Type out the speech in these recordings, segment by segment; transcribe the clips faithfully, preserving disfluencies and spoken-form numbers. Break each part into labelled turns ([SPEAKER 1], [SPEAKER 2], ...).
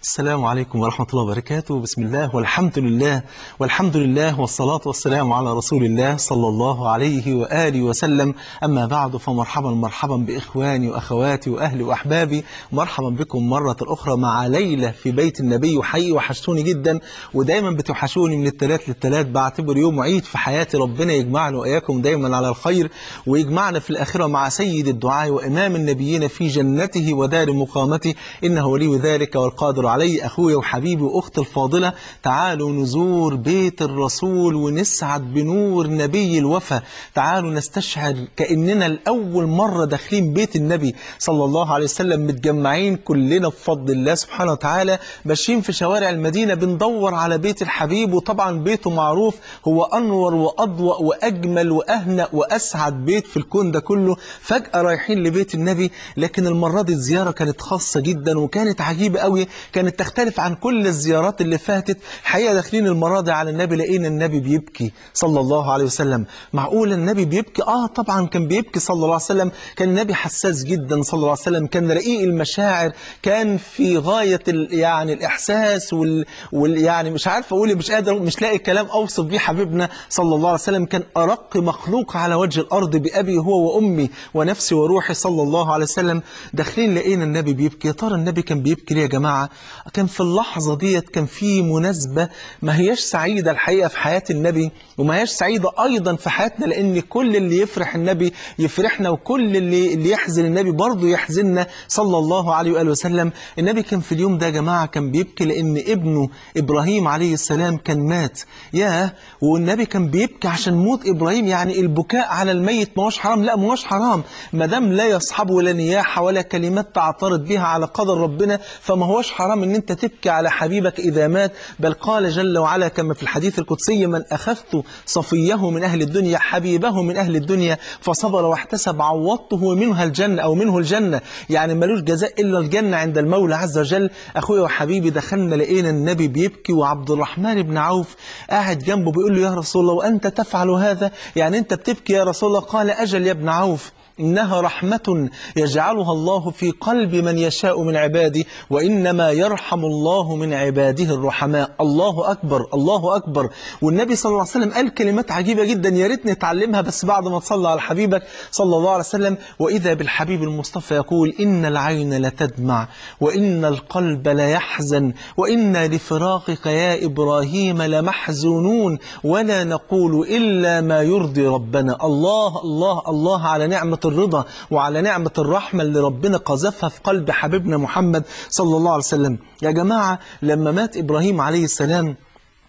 [SPEAKER 1] السلام عليكم ورحمة الله وبركاته. بسم الله والحمد لله والحمد لله والصلاة والسلام على رسول الله صلى الله عليه وآله وسلم. أما بعد، فمرحبا مرحبا بإخواني وأخواتي وأهلي وأحبابي، مرحبا بكم مرة أخرى مع ليلة في بيت النبي. وحقيقي وحشتوني جدا، ودايما بتوحشوني من الثلاث للثلاث. بعتبر يوم عيد في حياتي، ربنا يجمعنا وإياكم دايما على الخير، ويجمعنا في الآخرة مع سيد الدعاء وإمام النبيين في جنته ودار مقامته، إنه ولي ذلك والقادر علي. أخوي وحبيبي وأختي الفاضلة، تعالوا نزور بيت الرسول ونسعد بنور نبي الوفا. تعالوا نستشعر كأننا لأول مرة داخلين بيت النبي صلى الله عليه وسلم، متجمعين كلنا بفضل الله سبحانه وتعالى، ماشيين في شوارع المدينة بندور على بيت الحبيب. وطبعا بيته معروف هو أنور وأضوأ وأجمل وأهنأ وأسعد بيت في الكون ده كله. فجأة رايحين لبيت النبي، لكن المرة دي الزيارة كانت خاصة جدا وكانت عجيبة قوي، كانت تختلف عن كل الزيارات اللي فاتت. حقيقة داخلين المرة دي على النبي، لقينا النبي بيبكي صلى الله عليه وسلم. معقول النبي بيبكي؟ آه طبعا كان بيبكي صلى الله عليه وسلم. كان النبي حساس جدا صلى الله عليه وسلم، كان رقيق المشاعر، كان في غاية ال... يعني الإحساس وال... وال... يعني مش عارف أقول، مش قادر، مش لاقي كلام أوصف بيه حبيبنا صلى الله عليه وسلم. كان أرق مخلوق على وجه الأرض، بأبي هو وأمي ونفسي وروحي صلى الله عليه وسلم. داخلين لقينا النبي بيبكي. يا ترى النبي كان بيبكي ليه يا جماعة؟ كان في اللحظة ديت كان في مناسبة ما هياش سعيدة الحقيقة في حياة النبي، وما هياش سعيدة أيضا في حياتنا، لأن كل اللي يفرح النبي يفرحنا، وكل اللي, اللي يحزن النبي برضه يحزننا صلى الله عليه وآله وسلم. النبي كان في اليوم ده يا جماعة كان بيبكي لأن ابنه إبراهيم عليه السلام كان مات. ياه، والنبي كان بيبكي عشان موت إبراهيم. يعني البكاء على الميت ما هوش حرام؟ لا، ما هوش حرام ما دام لا يصحبه لا نياحة ولا كلمات تعترض بها على قدر ربنا، فما هوش حرام ان انت تبكي على حبيبك إذا مات. بل قال جل وعلا كما في الحديث القدسي: من أخذت صفيه من أهل الدنيا حبيبه من أهل الدنيا فصبر واحتسب عوضته منها الجنة أو منه الجنة. يعني ملوش جزاء إلا الجنة عند المولى عز وجل. أخويا وحبيبي، دخلنا لقينا النبي بيبكي، وعبد الرحمن بن عوف قاعد جنبه بيقول له: يا رسول الله، وأنت تفعل هذا؟ يعني أنت بتبكي يا رسول الله؟ قال: أجل يا ابن عوف، إنها رحمة يجعلها الله في قلب من يشاء من عباده، وإنما يرحم الله من عباده الرحماء. الله أكبر، الله أكبر. والنبي صلى الله عليه وسلم قال كلمات عجيبة جدا، يا ريت نتعلمها بس بعد ما تصلى على حبيبك صلى الله عليه وسلم. وإذا بالحبيب المصطفى يقول: إن العين لتدمع وإن القلب ليحزن وإنا لفراقك يا إبراهيم لمحزونون ولا نقول إلا ما يرضي ربنا. الله الله الله على نعمة الرضا وعلى نعمة الرحمة اللي ربنا قذفها في قلب حبيبنا محمد صلى الله عليه وسلم. يا جماعة، لما مات إبراهيم عليه السلام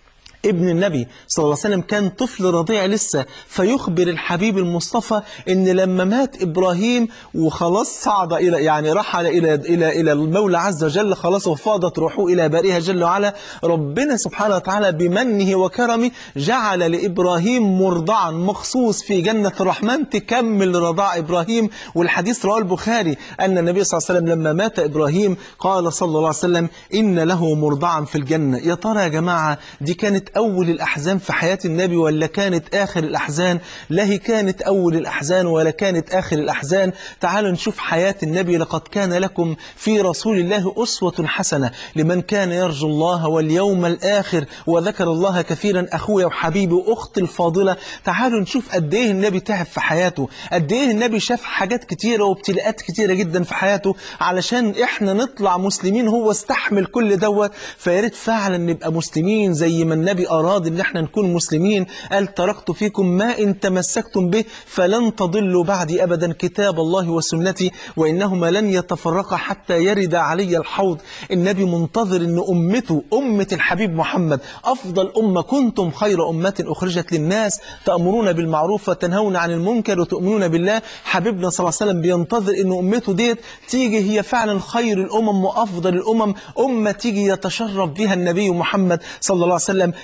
[SPEAKER 1] ابن النبي صلى الله عليه وسلم كان طفل رضيع لسه، فيخبر الحبيب المصطفى ان لما مات ابراهيم وخلاص صعد الى يعني رحل الى الى الى المولى عز وجل، خلاص وفاضت روحه الى بارئها جل وعلا، ربنا سبحانه وتعالى بمنه وكرمه جعل لابراهيم مرضعا مخصوص في جنة الرحمن تكمل رضاع ابراهيم. والحديث رواه البخاري ان النبي صلى الله عليه وسلم لما مات ابراهيم قال صلى الله عليه وسلم: ان له مرضعا في الجنة. يا ترى يا جماعة، دي كانت أول الأحزان في حياة النبي ولا كانت آخر الأحزان؟ لا، هي كانت أول الأحزان ولا كانت آخر الأحزان. تعالوا نشوف حياة النبي. لقد كان لكم في رسول الله أسوة حسنة لمن كان يرجو الله واليوم الآخر وذكر الله كثيرا. أخويا وحبيبي وأختي الفاضلة، تعالوا نشوف قد إيه النبي تعب في حياته، قد إيه النبي شاف حاجات كتيرة وابتلاءات كتيرة جدا في حياته علشان إحنا نطلع مسلمين. هو استحمل كل دوت. فياريت فعلا نبقى مسلمين زي ما النبي أراد إن احنا نكون مسلمين. قال: تركت فيكم ما إن تمسكتم به فلن تضلوا بعدي أبدا، كتاب الله وسنتي، وإنهما لن يتفرقا حتى يرد علي الحوض. النبي منتظر إن أمته، أمة الحبيب محمد، أفضل أمة، كنتم خير أمة أخرجت للناس تأمرون بالمعروف وتنهون عن المنكر وتؤمنون بالله. حبيبنا صلى الله عليه وسلم بينتظر إن أمته ديت تيجي هي فعلا خير الأمم وأفضل الأمم، أمة تيجي يتشرف بها النبي محمد صلى الله عليه وسلم.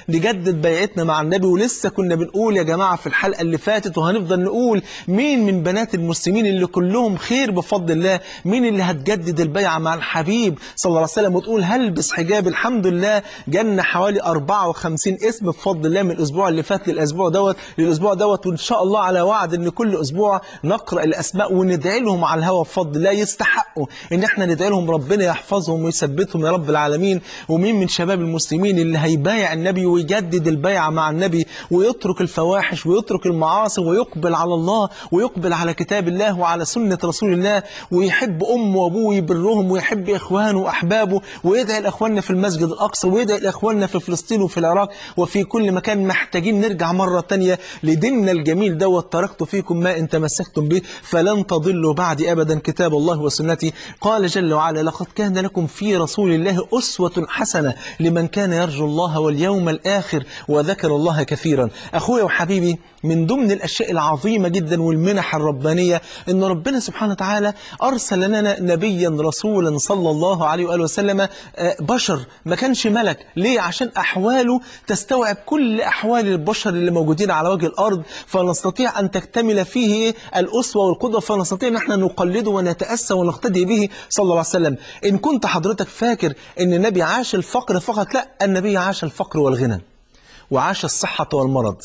[SPEAKER 1] نجدد بيعتنا مع النبي. ولسه كنا بنقول يا جماعة في الحلقة اللي فاتت وهنفضل نقول مين من بنات المسلمين اللي كلهم خير بفضل الله، مين اللي هتجدد البيعة مع الحبيب صلى الله عليه وسلم وتقول هلبس حجاب. الحمد لله جالنا حوالي أربعة وخمسين اسم بفضل الله من الأسبوع اللي فات للأسبوع دوت للأسبوع دوت وإن شاء الله على وعد إن كل أسبوع نقرأ الأسماء وندعي لهم على الهوى بفضل الله. يستحقوا إن احنا ندعي لهم ربنا يحفظهم ويثبتهم يا رب العالمين. ومين من شباب المسلمين اللي هيبايع النبي ويجدد البيعة مع النبي ويترك الفواحش ويترك المعاصي ويقبل على الله ويقبل على كتاب الله وعلى سنة رسول الله ويحب أمه وأبوه ويبرهم ويحب إخوانه وأحبابه ويدعي لإخواننا في المسجد الأقصى ويدعي لإخواننا في فلسطين وفي العراق وفي كل مكان. محتاجين نرجع مرة تانية لديننا الجميل دوت. تركت فيكم ما إن تمسكتم به فلن تضلوا بعد أبدا، كتاب الله وسنتي. قال جل وعلا لقد كان لكم في رسول الله أسوة حسنة لمن كان يرجو الله واليوم الآخر وذكر الله كثيرا. أخويا وحبيبي، من ضمن الأشياء العظيمة جدا والمنح الربانية إن ربنا سبحانه وتعالى أرسل لنا نبيا رسولا صلى الله عليه وآله وسلم بشر، ما كانش ملك. ليه؟ عشان أحواله تستوعب كل أحوال البشر اللي موجودين على وجه الأرض، فنستطيع أن تكتمل فيه الأسوة والقدوة، فنستطيع أن احنا نقلده ونتأسى ونقتدي به صلى الله عليه وسلم. إن كنت حضرتك فاكر أن النبي عاش الفقر فقط، لا، النبي عاش الفقر والغنى وعاش الصحة والمرض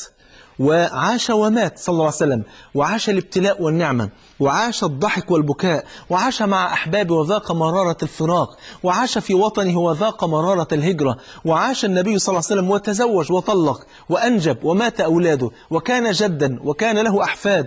[SPEAKER 1] وعاش ومات صلى الله عليه وسلم، وعاش الابتلاء والنعمة وعاش الضحك والبكاء وعاش مع أحبابه وذاق مرارة الفراق وعاش في وطنه وذاق مرارة الهجرة. وعاش النبي صلى الله عليه وسلم وتزوج وطلق وأنجب ومات أولاده وكان جدا وكان له أحفاد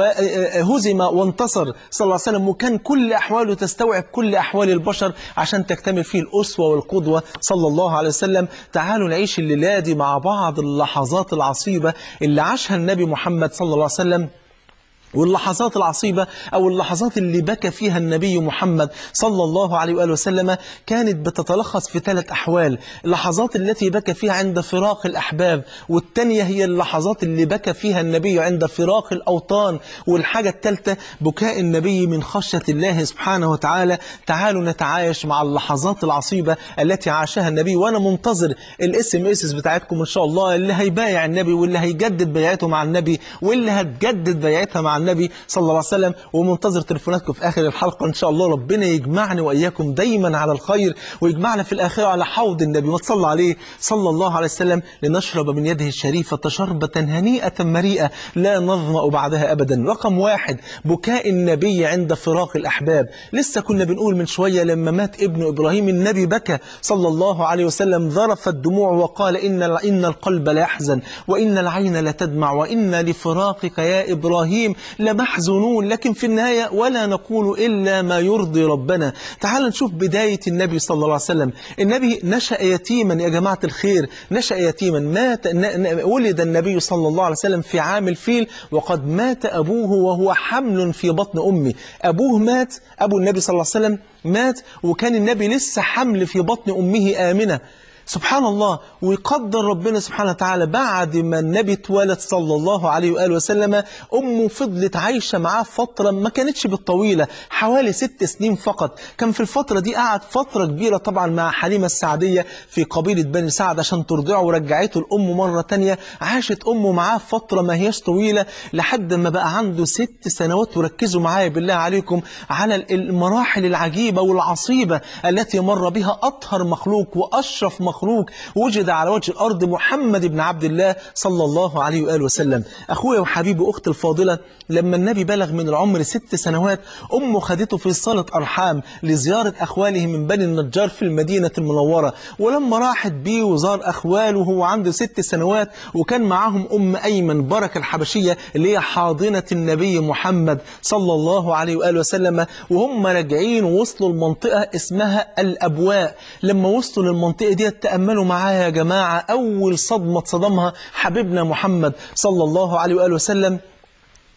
[SPEAKER 1] وهزم وانتصر صلى الله عليه وسلم، وكان كل أحواله تستوعب كل أحوال البشر عشان تكتمل فيه الأسوة والقدوة صلى الله عليه وسلم. تعالوا نعيش الليلة دي مع بعض اللحظات العصيبة اللي عاشها النبي محمد صلى الله عليه وسلم، واللحظات العصيبة أو اللحظات اللي بكى فيها النبي محمد صلى الله عليه وآله وسلم كانت بتتلخص في ثلاث أحوال. اللحظات التي بكى فيها عند فراق الأحباب، والثانية هي اللحظات اللي بكى فيها النبي عند فراق الأوطان، والحاجة الثالثة بكاء النبي من خشية الله سبحانه وتعالى. تعالوا نتعايش مع اللحظات العصيبة التي عاشها النبي، وأنا منتظر الاس ام اس بتاعتكم إن شاء الله، اللي هيبايع النبي واللي هيجدد بيعته مع النبي واللي هتجدد بيعتها مع النبي صلى الله عليه وسلم، ومنتظر تليفوناتكم في آخر الحلقة إن شاء الله. ربنا يجمعني وإياكم دايما على الخير ويجمعنا في الآخرة على حوض النبي وتصلى عليه صلى الله عليه وسلم لنشرب من يده الشريفة شربة هنيئة مريئة لا نظمأ بعدها أبدا. رقم واحد بكاء النبي عند فراق الأحباب. لسه كنا بنقول من شوية لما مات ابن إبراهيم النبي بكى صلى الله عليه وسلم، ذرف الدموع وقال إن إن القلب لا يحزن وإن العين لا تدمع وإن لفراقك يا إبراهيم لمحزونون، لكن في النهاية ولا نقول إلا ما يرضي ربنا. تعال نشوف بداية النبي صلى الله عليه وسلم. النبي نشأ يتيما يا جماعة الخير، نشأ يتيما. مات ولد النبي صلى الله عليه وسلم في عام الفيل وقد مات أبوه وهو حمل في بطن أمه. أبوه مات، أبو النبي صلى الله عليه وسلم مات وكان النبي لسه حمل في بطن أمه آمنة. سبحان الله. ويقدر ربنا سبحانه وتعالى بعد ما النبي اتولد صلى الله عليه وآله وسلم، أمه فضلت عايشة معاه فترة ما كانتش بالطويلة، حوالي ست سنين فقط. كان في الفترة دي قعد فترة كبيرة طبعا مع حليمة السعدية في قبيلة بني سعد عشان ترضعه ورجعته الأم مرة تانية. عاشت أمه معاه فترة ما هيش طويلة لحد ما بقى عنده ست سنوات. وركزوا معايا بالله عليكم على المراحل العجيبة والعصيبة التي مر بها أطهر مخلوق وأشرف مخلوق وجد على وجه الأرض، محمد بن عبد الله صلى الله عليه وآله وسلم. أخويا وحبيبي أختي الفاضلة، لما النبي بلغ من العمر ست سنوات أمه خدته في صالة أرحام لزيارة أخواله من بني النجار في المدينة المنورة. ولما راحت بيه وزار أخواله وهو عنده ست سنوات وكان معاهم أم أيمن بركة الحبشية اللي هي حاضنة النبي محمد صلى الله عليه وآله وسلم، وهم راجعين ووصلوا المنطقة اسمها الأبواء. لما وصلوا للمنطقة دي تأملوا معايا يا جماعة أول صدمة صدمها حبيبنا محمد صلى الله عليه وآله وسلم.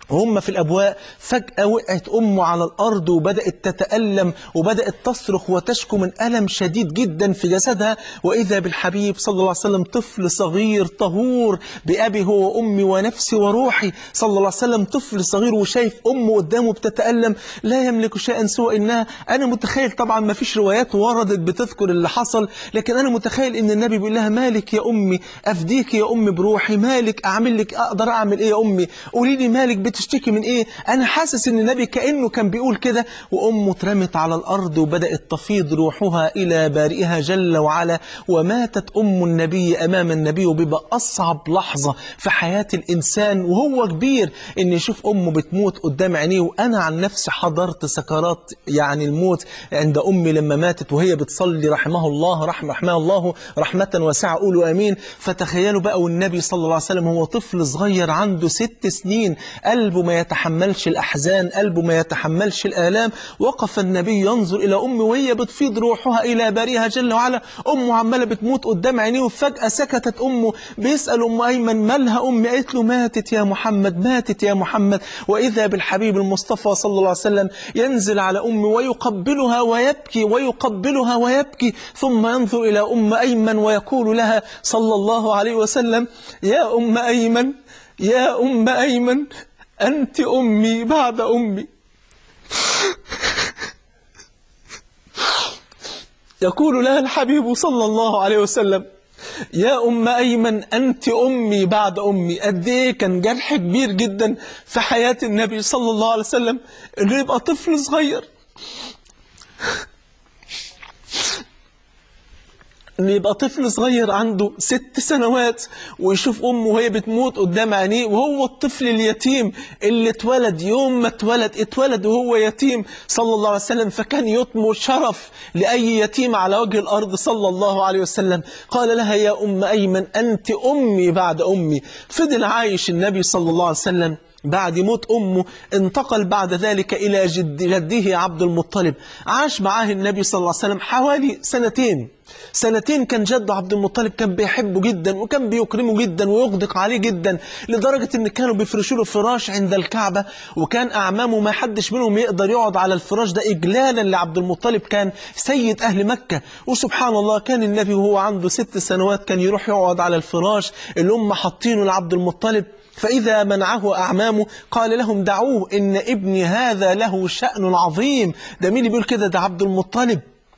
[SPEAKER 1] وهم في الأبواء فجأة وقعت أمه على الأرض وبدأت تتألم وبدأت تصرخ وتشكو من ألم شديد جدا في جسدها. وإذا بالحبيب صلى الله عليه وسلم طفل صغير طهور بأبي هو وأمي ونفسي وروحي صلى الله عليه وسلم، طفل صغير وشايف أمه قدامه بتتألم لا يملك شيئا سوى إنها. أنا متخيل طبعا ما فيش روايات وردت بتذكر اللي حصل، لكن أنا متخيل إن النبي بيقول لها مالك يا أمي، أفديك يا أمي بروحي، مالك أعمل لك، أقدر أعمل إيه يا أمي، قولي لي مالك بتشتكي من إيه. أنا حاسس إن النبي كأنه كان بيقول كده. وأمه اترمت على الأرض وبدأت تفيض روحها إلى بارئها جل وعلا، وماتت أم النبي أمام النبي. وبيبقى أصعب لحظة في حياة الإنسان وهو كبير إن يشوف أمه بتموت قدام عينيه. وأنا عن نفسي حضرت سكرات يعني الموت عند أمي لما ماتت وهي بتصلي رحمه الله رحمه رحمه الله رحمة واسعة، قولوا آمين. فتخيلوا بقى والنبي صلى الله عليه وسلم هو طفل صغير عنده ست سنين، قلبه ما يتحملش الأحزان، قلبه ما يتحملش الآلام. وقف النبي ينظر إلى أمه وهي بتفيض روحها إلى بارئها جل وعلا، أمه عمالة بتموت قدام عينيه. وفجأة سكتت أمه. بيسأل أم أيمن مالها أمي؟ قالت له ماتت يا محمد، ماتت يا محمد. وإذا بالحبيب المصطفى صلى الله عليه وسلم ينزل على أمه ويقبلها ويبكي ويقبلها ويبكي، ثم ينظر إلى أم أيمن ويقول لها صلى الله عليه وسلم يا أم أيمن، يا أم أيمن، أنت أمي بعد أمي. يقول لها الحبيب صلى الله عليه وسلم يا أم أيمن أنت أمي بعد أمي. قد إيه كان جرح كبير جدا في حياة النبي صلى الله عليه وسلم إنه يبقى طفل صغير، إنه يبقى طفل صغير عنده ست سنوات ويشوف أمه وهي بتموت قدام عينيه، وهو الطفل اليتيم اللي اتولد يوم ما اتولد اتولد وهو يتيم صلى الله عليه وسلم. فكان يطمو شرف لأي يتيم على وجه الأرض صلى الله عليه وسلم. قال لها يا أم أيمن أنت أمي بعد أمي. فضل عايش النبي صلى الله عليه وسلم بعد موت أمه، انتقل بعد ذلك إلى جد جده عبد المطلب. عاش معاه النبي صلى الله عليه وسلم حوالي سنتين سنتين كان جده عبد المطلب كان بيحبه جدا وكان بيكرمه جدا ويغدق عليه جدا، لدرجة ان كانوا بيفرشوا له فراش عند الكعبة، وكان أعمامه ما حدش منهم يقدر يقعد على الفراش ده إجلالا لعبد المطلب، كان سيد أهل مكة. وسبحان الله كان النبي وهو عنده ست سنوات كان يروح يقعد على الفراش اللي هم حاطينه لعبد المطلب. فإذا منعه أعمامه قال لهم دعوه إن ابني هذا له شأن عظيم. ده مين اللي بيقول كده؟ ده عبد المطلب.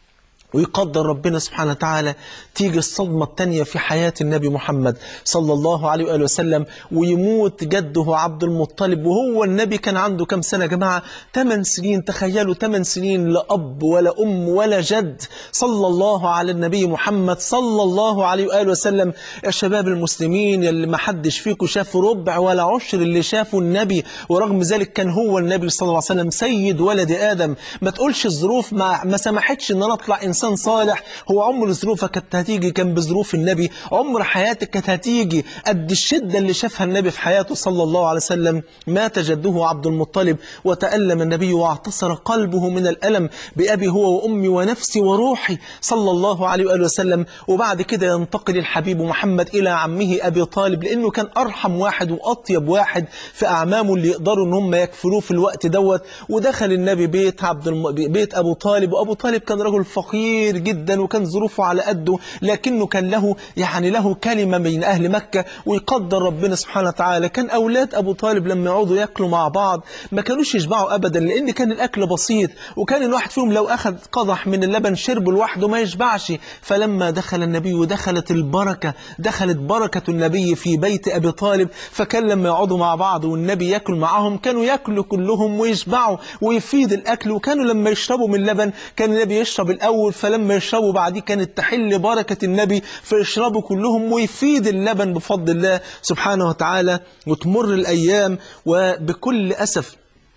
[SPEAKER 1] ويقدر ربنا سبحانه وتعالى تيجي الصدمة التانية في حياة النبي محمد صلى الله عليه وآله وسلم، ويموت جده عبد المطلب وهو النبي كان عنده كم سنة يا جماعة؟ ثمان سنين. تخيلوا ثمان سنين لا أب ولا أم ولا جد صلى الله على النبي محمد صلى الله عليه وآله وسلم. يا شباب المسلمين اللي ما حدش فيكم شاف ربع ولا عشر اللي شافوا النبي، ورغم ذلك كان هو النبي صلى الله عليه وسلم سيد ولد آدم. ما تقولش الظروف ما, ما سمحتش ان انا اطلع انسان صالح. هو عمر ظروفك كانت هتيجي كان بظروف النبي، عمر حياتك كانت هتيجي قد الشدة اللي شافها النبي في حياته صلى الله عليه وسلم. مات جده عبد المطلب وتألم النبي واعتصر قلبه من الألم بأبي هو وأمي ونفسي وروحي صلى الله عليه وآله وسلم. وبعد كده ينتقل الحبيب محمد إلى عمه أبي طالب، لأنه كان أرحم واحد وأطيب واحد في أعمامه اللي يقدروا أن هم يكفلوه في الوقت دوت. ودخل النبي بيت عبد الم... بيت أبو طالب، وأبو طالب كان رجل فقير جدا وكان ظروفه على قده، لكنه كان له يعني له كلمة بين أهل مكة. ويقدر ربنا سبحانه وتعالى كان أولاد أبو طالب لما يقعدوا يأكلوا مع بعض ما كانوش يشبعوا أبدا، لأن كان الأكل بسيط، وكان الواحد فيهم لو أخذ قدح من اللبن شربه لوحده ما يشبعش. فلما دخل النبي ودخلت البركة، دخلت بركة النبي في بيت أبي طالب، فكان لما يقعدوا مع بعض والنبي يأكل معهم كانوا يأكلوا كلهم ويشبعوا ويفيد الأكل. وكانوا لما يشربوا من اللبن كان النبي يشرب الأول، فلما يشربوا بعديه كانت تحل بركة النبي فيشربوا كلهم ويفيد اللبن بفضل الله سبحانه وتعالى. وتمر الأيام وبكل أسف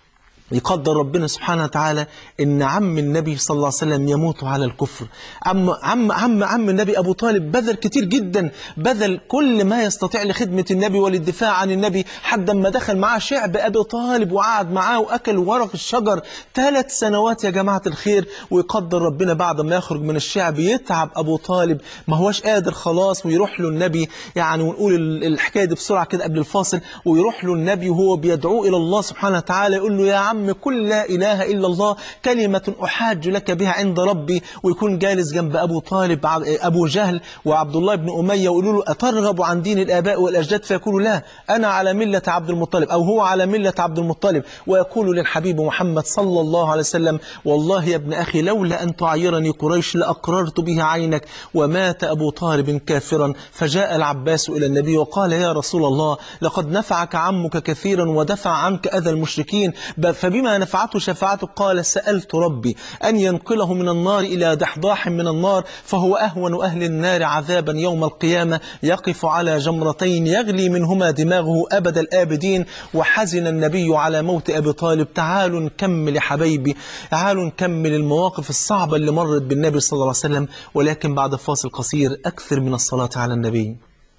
[SPEAKER 1] يقدر ربنا سبحانه وتعالى ان عم النبي صلى الله عليه وسلم يموت على الكفر. عم عم عم عم النبي ابو طالب بذل كتير جدا، بذل كل ما يستطيع لخدمة النبي وللدفاع عن النبي، حتى ما دخل معاه شعب ابي طالب وقعد معاه واكل ورق الشجر ثلاث سنوات يا جماعة الخير. ويقدر ربنا بعد ما يخرج من الشعب يتعب ابو طالب ما هوش قادر خلاص، ويروح له النبي يعني، ونقول الحكاية دي بسرعة كده قبل الفاصل، ويروح له النبي وهو بيدعوه الى الله سبحانه وتعالى يقول له يا عم كل لا إله إلا الله كلمة أحاج لك بها عند ربي. ويكون جالس جنب أبو طالب أبو جهل وعبد الله بن أمية ويقولوا له أترغب عن دين الآباء والأجداد؟ فيقول لا، أنا على ملة عبد المطلب، أو هو على ملة عبد المطلب. ويقول للحبيب محمد صلى الله عليه وسلم والله يا ابن أخي لولا أن تعيرني قريش لأقررت بها عينك. ومات أبو طالب كافرا. فجاء العباس إلى النبي وقال يا رسول الله لقد نفعك عمك كثيرا ودفع عنك أذى المشركين، فبما نفعته شفاعته. قال سألت ربي أن ينقله من النار إلى دحضاح من النار، فهو أهون أهل النار عذابا يوم القيامة، يقف على جمرتين يغلي منهما دماغه أبد الآبدين. وحزن النبي على موت أبي طالب. تعالوا نكمل يا حبايبي، تعالوا نكمل المواقف الصعبة اللي مرت بالنبي صلى الله عليه وسلم، ولكن بعد فاصل قصير. أكثر من الصلاة على النبي.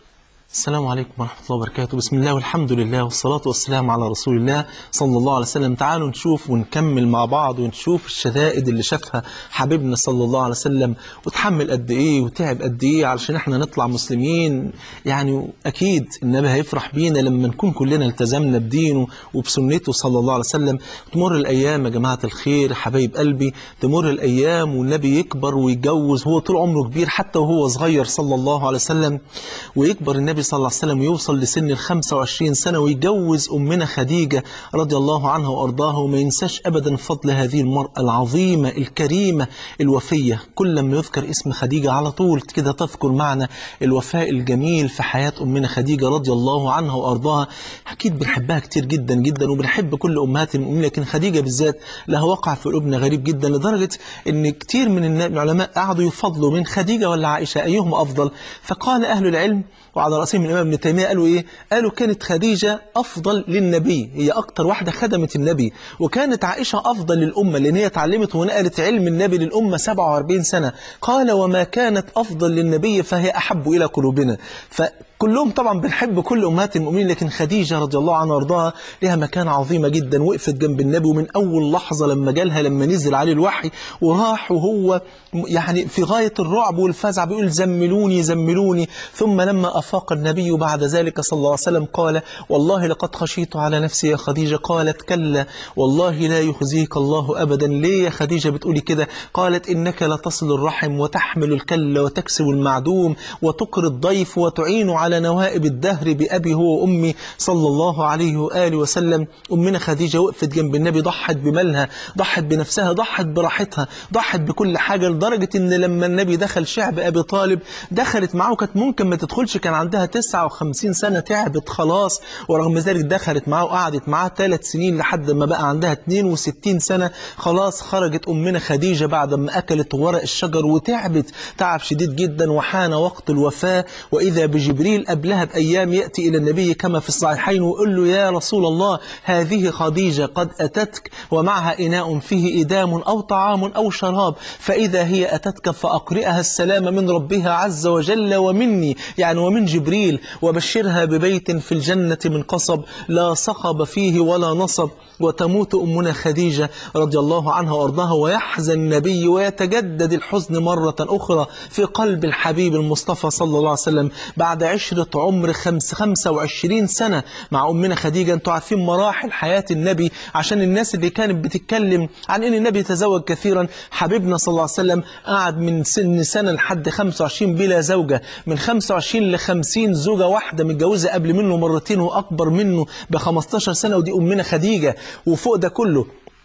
[SPEAKER 1] السلام عليكم ورحمة الله وبركاته. بسم الله والحمد لله والصلاة والسلام على رسول الله صلى الله عليه وسلم. تعالوا نشوف ونكمل مع بعض ونشوف الشدائد اللي شافها حبيبنا صلى الله عليه وسلم، وتحمل قد ايه وتعب قد ايه علشان احنا نطلع مسلمين. يعني اكيد النبي هيفرح بينا لما نكون كلنا التزمنا بدينه وبسنته صلى الله عليه وسلم. تمر الايام يا جماعة الخير حبايب قلبي، تمر الايام والنبي يكبر ويتجوز. هو طول عمره كبير حتى وهو صغير صلى الله عليه وسلم، ويكبر النبي صلى الله عليه وسلم ويوصل لسن الخمسة وعشرين سنة ويجوز أمنا خديجة رضي الله عنها وأرضاها. وما ينساش أبدا فضل هذه المرأة العظيمة الكريمة الوفية. كل ما يذكر اسم خديجة على طول كده تذكر معنى الوفاء الجميل في حياة أمنا خديجة رضي الله عنها وأرضاها. أكيد بنحبها كتير جدا جدا وبنحب كل أمهات المؤمنين، لكن خديجة بالذات لها وقع في قلوبنا غريب جدا، لدرجة أن كتير من العلماء قعدوا يفضلوا من خديجة ولا عائشة أيهم أفضل. فقال أهل العلم وعلى رأسهم الإمام ابن تيمية قالوا إيه؟ قالوا كانت خديجة أفضل للنبي، هي أكتر واحدة خدمت النبي. وكانت عائشة أفضل للأمة لأن هي اتعلمت ونقلت علم النبي للأمة سبعة وأربعين سنة. قال وما كانت أفضل للنبي فهي أحب إلى قلوبنا. ف كلهم طبعا بنحب كل أمهات المؤمنين، لكن خديجة رضي الله عنها وارضاها لها مكانة عظيمة جدا. وقفت جنب النبي ومن أول لحظة لما جالها لما نزل عليه الوحي وراح وهو يعني في غاية الرعب والفزع بيقول زملوني زملوني. ثم لما أفاق النبي بعد ذلك صلى الله عليه وسلم قال والله لقد خشيت على نفسي يا خديجة. قالت كلا والله لا يخزيك الله أبدا. ليه يا خديجة بتقولي كده؟ قالت إنك لتصل الرحم وتحمل الكل وتكسب المعدوم وتقر الضيف وتعين على على نوائب الدهر بأبي هو وأمي صلى الله عليه وآله وسلم. أمنا خديجة وقفت جنب النبي، ضحت بمالها، ضحت بنفسها، ضحت براحتها، ضحت بكل حاجة، لدرجة إن لما النبي دخل شعب أبي طالب دخلت معه، كانت ممكن ما تدخلش، كان عندها تسعة وخمسين سنة تعبت خلاص، ورغم ذلك دخلت معه وقعدت معاه ثلاث سنين لحد ما بقى عندها اثنين وستين سنة. خلاص خرجت أمنا خديجة بعد ما أكلت ورق الشجر وتعبت تعب شديد جدا، وحان وقت الوفاة. وإذا بجبريل قبلها بأيام يأتي إلى النبي كما في الصحيحين ويقول له يا رسول الله هذه خديجة قد أتتك ومعها إناء فيه إدام أو طعام أو شراب، فإذا هي أتتك فأقرئها السلام من ربها عز وجل ومني، يعني ومن جبريل، وبشرها ببيت في الجنة من قصب لا صخب فيه ولا نصب. وتموت أمنا خديجة رضي الله عنها وأرضاها، ويحزن النبي ويتجدد الحزن مرة أخرى في قلب الحبيب المصطفى صلى الله عليه وسلم بعد عشرة عمر خمس خمسة وعشرين سنة مع أمنا خديجة. أنتوا عارفين مراحل حياة النبي، عشان الناس اللي كانت بتتكلم عن أن النبي تزوج كثيرا، حبيبنا صلى الله عليه وسلم قعد من سن سنة لحد خمسة وعشرين بلا زوجة، من خمسة وعشرين لخمسين زوجة واحدة متجوزة قبل منه مرتين وأكبر منه بخمستاشر سنة، ودي أمنا خديجة. وفوق ده كله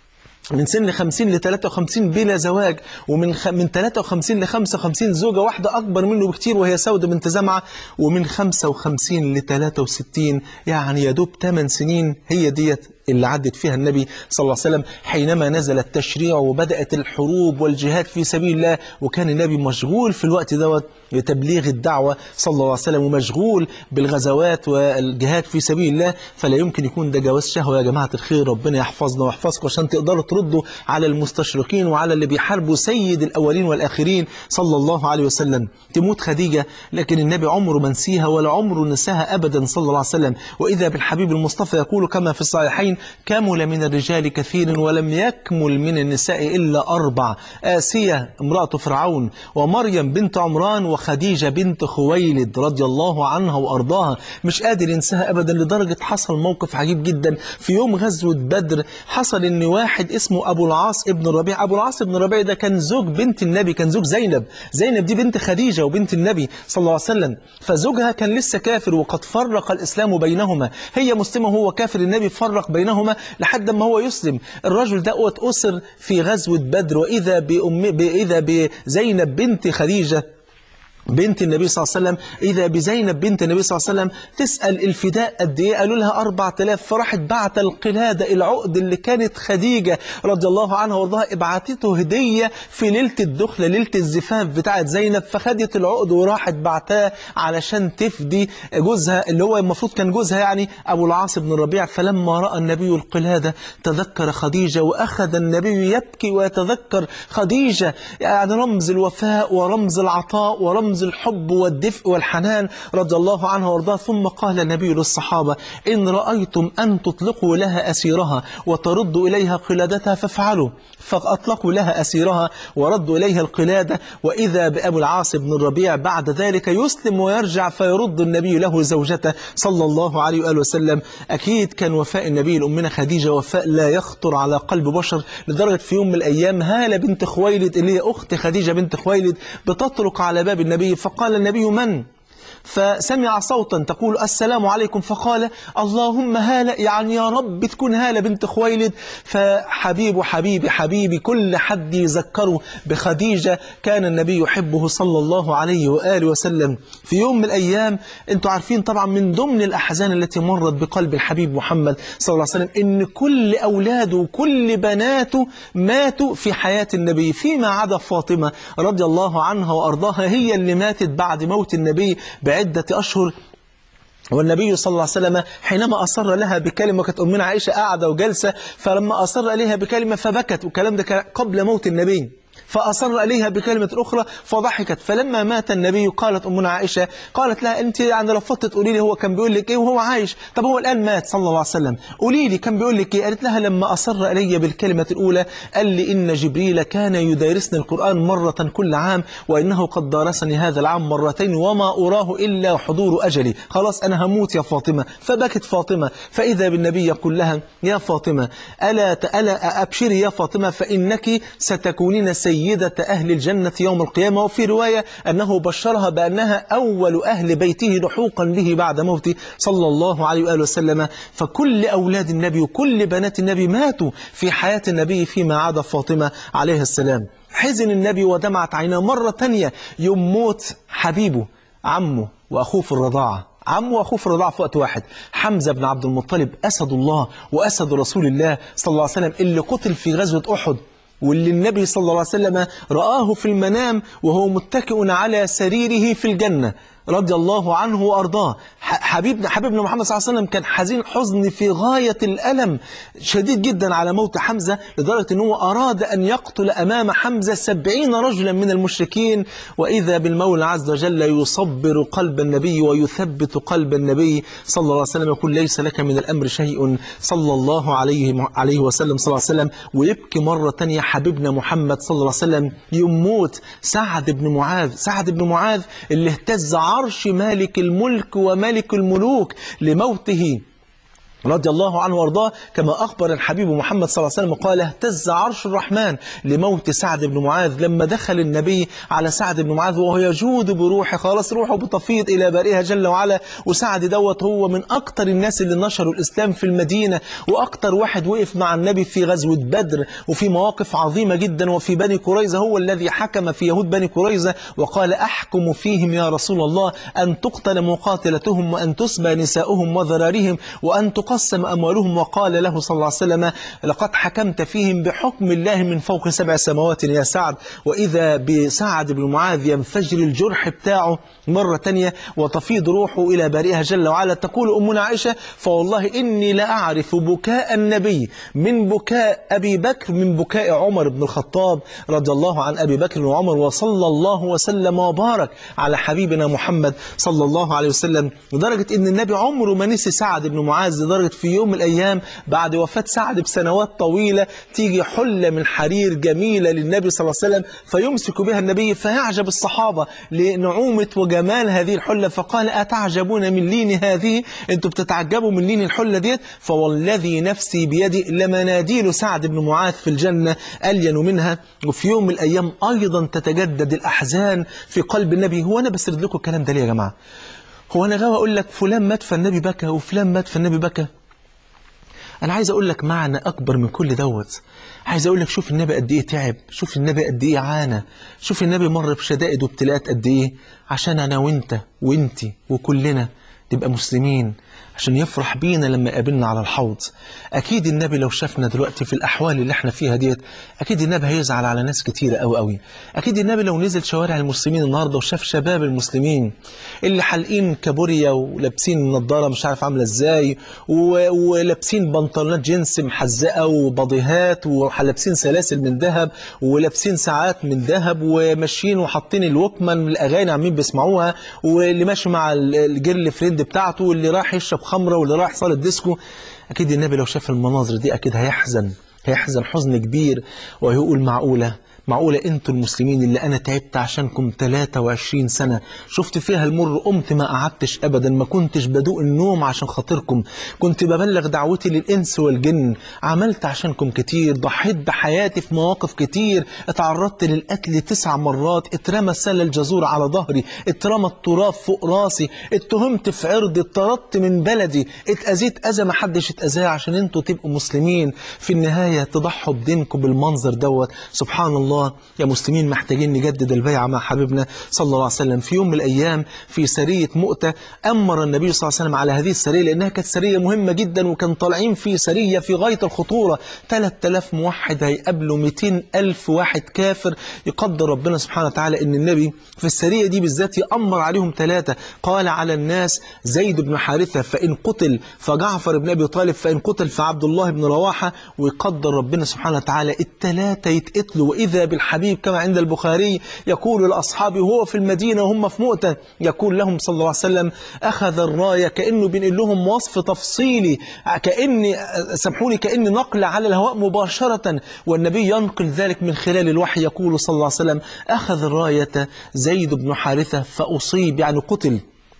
[SPEAKER 1] من سن خمسين لثلاثة وخمسين بلا زواج، ومن خ... من ثلاثة وخمسين لخمسة وخمسين زوجة واحدة أكبر منه بكتير وهي سودة بنت زمعة، ومن خمسة وخمسين لثلاثة وستين يعني يا دوب ثمان سنين هي ديت اللي عدت فيها النبي صلى الله عليه وسلم حينما نزل التشريع وبدأت الحروب والجهاد في سبيل الله، وكان النبي مشغول في الوقت دوت بتبليغ الدعوة صلى الله عليه وسلم ومشغول بالغزوات والجهاد في سبيل الله. فلا يمكن يكون ده جواز شهوة يا جماعة الخير. ربنا يحفظنا ويحفظكم عشان تقدروا تردوا على المستشرقين وعلى اللي بيحاربوا سيد الأولين والآخرين صلى الله عليه وسلم. تموت خديجة لكن النبي عمره ما نسيها ولا عمره نساها أبدا صلى الله عليه وسلم. وإذا بالحبيب المصطفى يقول كما في الصحيحين: كمل من الرجال كثير ولم يكمل من النساء إلا أربع: آسية امرأة فرعون، ومريم بنت عمران، وخديجة بنت خويلد رضي الله عنها وأرضاها. مش قادر ينساها أبدا، لدرجة حصل موقف عجيب جدا في يوم غزوة بدر. حصل إن واحد اسمه أبو العاص ابن الربيع، أبو العاص ابن الربيع ده كان زوج بنت النبي، كان زوج زينب. زينب دي بنت خديجة وبنت النبي صلى الله عليه وسلم. فزوجها كان لسه كافر وقد فرق الإسلام بينهما، هي مسلمة وهو كافر، النبي فرق بينهما لحد ما هو يسلم. الرجل ده أسر في غزوة بدر، وإذا بأم إذا بزينب بنت خديجة بنت النبي صلى الله عليه وسلم، إذا بزينب بنت النبي صلى الله عليه وسلم تسأل الفداء قد إيه؟ قالوا لها أربعة آلاف. فراحت بعت القلادة، العقد اللي كانت خديجة رضي الله عنها وارضاها ابعتته هدية في ليلة الدخلة، ليلة الزفاف بتاعت زينب. فخدت العقد وراحت بعتها علشان تفدي جوزها اللي هو المفروض كان جوزها يعني أبو العاص بن الربيع. فلما رأى النبي القلادة تذكر خديجة، وأخذ النبي يبكي ويتذكر خديجة، يعني رمز الوفاء ورمز العطاء ورمز الحب والدفء والحنان رضي الله عنها وارضاها. ثم قال النبي للصحابة: إن رأيتم أن تطلقوا لها أسيرها وتردوا إليها قلادتها فافعلوا. فأطلقوا لها أسيرها وردوا إليها القلادة، وإذا بأبو العاص بن الربيع بعد ذلك يسلم ويرجع فيرد النبي له زوجته صلى الله عليه وآله وسلم. أكيد كان وفاء النبي لأمنا خديجة وفاء لا يخطر على قلب بشر، لدرجة في يوم من الأيام هالة بنت خويلد اللي هي أخت خديجة بنت خويلد بتطرق على باب النبي، فقال النبي: من؟ فسمع صوتا تقول: السلام عليكم. فقال: اللهم هالة، يعني يا رب تكون هالة بنت خويلد. فحبيب حبيبي حبيبي كل حد يذكره بخديجة كان النبي يحبه صلى الله عليه وآله وسلم. في يوم من الأيام انتوا عارفين طبعا من ضمن الأحزان التي مرت بقلب الحبيب محمد صلى الله عليه وسلم إن كل أولاده وكل بناته ماتوا في حياة النبي، فيما عدا فاطمة رضي الله عنها وأرضاها، هي اللي ماتت بعد موت النبي بعدة أشهر. والنبي صلى الله عليه وسلم حينما أصر لها بكلمة، كانت أمنا عائشة قاعدة وجلسة، فلما أصر عليها بكلمة فبكت، والكلام ده قبل موت النبي، فأصر عليها بكلمة أخرى فضحكت. فلما مات النبي قالت أمنا عائشة، قالت لها: أنت يعني رفضت تقولي لي هو كان بيقول لك إيه وهو عايش، طب هو الآن مات صلى الله عليه وسلم، قولي لي كان بيقول لك إيه؟ قالت لها: لما أصر علي بالكلمة الأولى قال لي إن جبريل كان يدارسني القرآن مرة كل عام، وإنه قد دارسني هذا العام مرتين، وما أراه إلا حضور أجلي، خلاص أنا هموت يا فاطمة. فبكت فاطمة، فإذا بالنبي يقول لها: يا فاطمة ألا ألا أبشري يا فاطمة، فإنك ستكونين سيدة أهل الجنة يوم القيامة. وفي رواية أنه بشرها بأنها أول أهل بيته لحوقا به بعد موته صلى الله عليه وآله وسلم. فكل أولاد النبي وكل بنات النبي ماتوا في حياة النبي فيما عدا فاطمة عليه السلام. حزن النبي ودمعت عيناه مرة تانية يوم موت حبيبه عمه وأخوه في الرضاعة، عمه وأخوه في الرضاعة في وقت واحد، حمزة بن عبد المطلب أسد الله وأسد رسول الله صلى الله عليه وسلم، اللي قتل في غزوة أحد، واللي النبي صلى الله عليه وسلم رآه في المنام وهو متكئ على سريره في الجنة رضي الله عنه وأرضاه. حبيبنا حبيبنا محمد صلى الله عليه وسلم كان حزين حزن في غاية الألم شديد جدا على موت حمزة، لدرجة أنه أراد أن يقتل أمام حمزة سبعين رجلا من المشركين. وإذا بالمولى عز وجل يصبر قلب النبي ويثبت قلب النبي صلى الله عليه وسلم، يقول: ليس لك من الأمر شيء صلى الله عليه عليه وسلم صلى الله عليه وسلم. ويبكي مرة تانية حبيبنا محمد صلى الله عليه وسلم يموت سعد بن معاذ، سعد بن معاذ اللي اهتز عرش مالك الملك وملك الملوك لموته رضي الله عنه وارضاه، كما أخبر الحبيب محمد صلى الله عليه وسلم قال: اهتز عرش الرحمن لموت سعد بن معاذ. لما دخل النبي على سعد بن معاذ وهو يجود بروحه، خلاص روحه بتفيض إلى بارئها جل وعلا، وسعد دوت هو من أكتر الناس اللي نشروا الإسلام في المدينة، وأكتر واحد وقف مع النبي في غزوة بدر وفي مواقف عظيمة جدا، وفي بني قريظة هو الذي حكم في يهود بني قريظة وقال: أحكم فيهم يا رسول الله أن تقتل مقاتلتهم وأن تسبى نساؤهم وذراريهم وأن تقتل وقسم أموالهم وقال له صلى الله عليه وسلم لقد حكمت فيهم بحكم الله من فوق سبع سماوات يا سعد. وإذا بسعد بن معاذ ينفجر الجرح بتاعه مرة تانية وتفيض روحه إلى بارئها جل وعلا. تقول أمنا عائشة فوالله إني لأعرف بكاء النبي من بكاء أبي بكر من بكاء عمر بن الخطاب رضي الله عن أبي بكر وعمر، وصلى الله وسلم وبارك على حبيبنا محمد صلى الله عليه وسلم، لدرجة إن النبي عمره ما نسي سعد بن معاذ، لدرجة في يوم من الأيام بعد وفاة سعد بسنوات طويلة تيجي حلة من حرير جميلة للنبي صلى الله عليه وسلم فيمسك بها النبي، فيعجب الصحابة لنعومة وجمال هذه الحلة، فقال أتعجبون من لين هذه؟ أنتم بتتعجبوا من لين الحلة ديت؟ فوالذي نفسي بيدي لمناديل سعد بن معاذ في الجنة ألين منها. وفي يوم من الأيام أيضا تتجدد الأحزان في قلب النبي. هو أنا بسرد لكم الكلام ده ليه يا جماعة؟ هو أنا غاوي أقول لك فلان مات فالنبي بكى وفلان مات فالنبي بكى؟ أنا عايز أقول لك معنى أكبر من كل دوت. عايز أقول لك شوف النبي قد إيه تعب، شوف النبي قد إيه عانى، شوف النبي مر بشدائد وابتلاءات قد إيه عشان أنا وإنت وإنتي وكلنا نبقى مسلمين، عشان يفرح بينا لما يقابلنا على الحوض. أكيد النبي لو شافنا دلوقتي في الأحوال اللي احنا فيها ديت أكيد النبي هيزعل على ناس كتيرة أوي أوي. أكيد النبي لو نزل شوارع المسلمين النهاردة وشاف شباب المسلمين اللي حالقين كابوريا ولابسين نظارة مش عارف عاملة إزاي ولابسين بنطلونات جينز محزقة وبضيهات ولابسين سلاسل من ذهب ولابسين ساعات من ذهب وماشيين وحاطين الوكمان الأغاني عمين بيسمعوها، واللي ماشي مع الجيرل فريند بتاعته واللي راح يشرب خمرة واللي راح صالة ديسكو، أكيد النبي لو شاف المناظر دي أكيد هيحزن هيحزن حزن كبير، وهيقول معقولة معقولة انتوا المسلمين اللي انا تعبت عشانكم ثلاثة وعشرين سنة شفت فيها المر قمت ما قعدتش ابدا، ما كنتش بدوق النوم عشان خاطركم، كنت ببلغ دعوتي للانس والجن، عملت عشانكم كتير، ضحيت بحياتي في مواقف كتير، اتعرضت للقتل تسع مرات، اترمى سل الجزور على ظهري، اترمى التراب فوق راسي، اتهمت في عرضي، اتطردت من بلدي، اتأذيت اذى ما حدش اتأذاه عشان انتوا تبقوا مسلمين في النهاية تضحوا بدينكم بالمنظر دوت. سبحان الله يا مسلمين، محتاجين نجدد البيعة مع حبيبنا صلى الله عليه وسلم. في يوم من الأيام في سرية مؤتة أمر النبي صلى الله عليه وسلم على هذه السرية لأنها كانت سرية مهمة جدا، وكان طالعين في سرية في غاية الخطورة، ثلاثة آلاف موحد هيقابلوا مئتين ألف واحد كافر. يقدر ربنا سبحانه وتعالى أن النبي في السرية دي بالذات يأمر عليهم ثلاثة، قال على الناس زيد بن حارثة فإن قتل فجعفر بن أبي طالب فإن قتل فعبد الله بن رواحة. ويقدر ربنا سبحانه وتعالى الثلاثة يتقتلوا، وإذا بالحبيب كما عند البخاري يقول لأصحابه وهو في المدينة وهم في مؤتة يقول لهم صلى الله عليه وسلم أخذ الراية، كأنه بينقل لهم وصف تفصيلي، كأني سامحوني كأني نقل على الهواء مباشرة، والنبي ينقل ذلك من خلال الوحي. يقول صلى الله عليه وسلم أخذ الراية زيد بن حارثة فأصيب يعني قتل،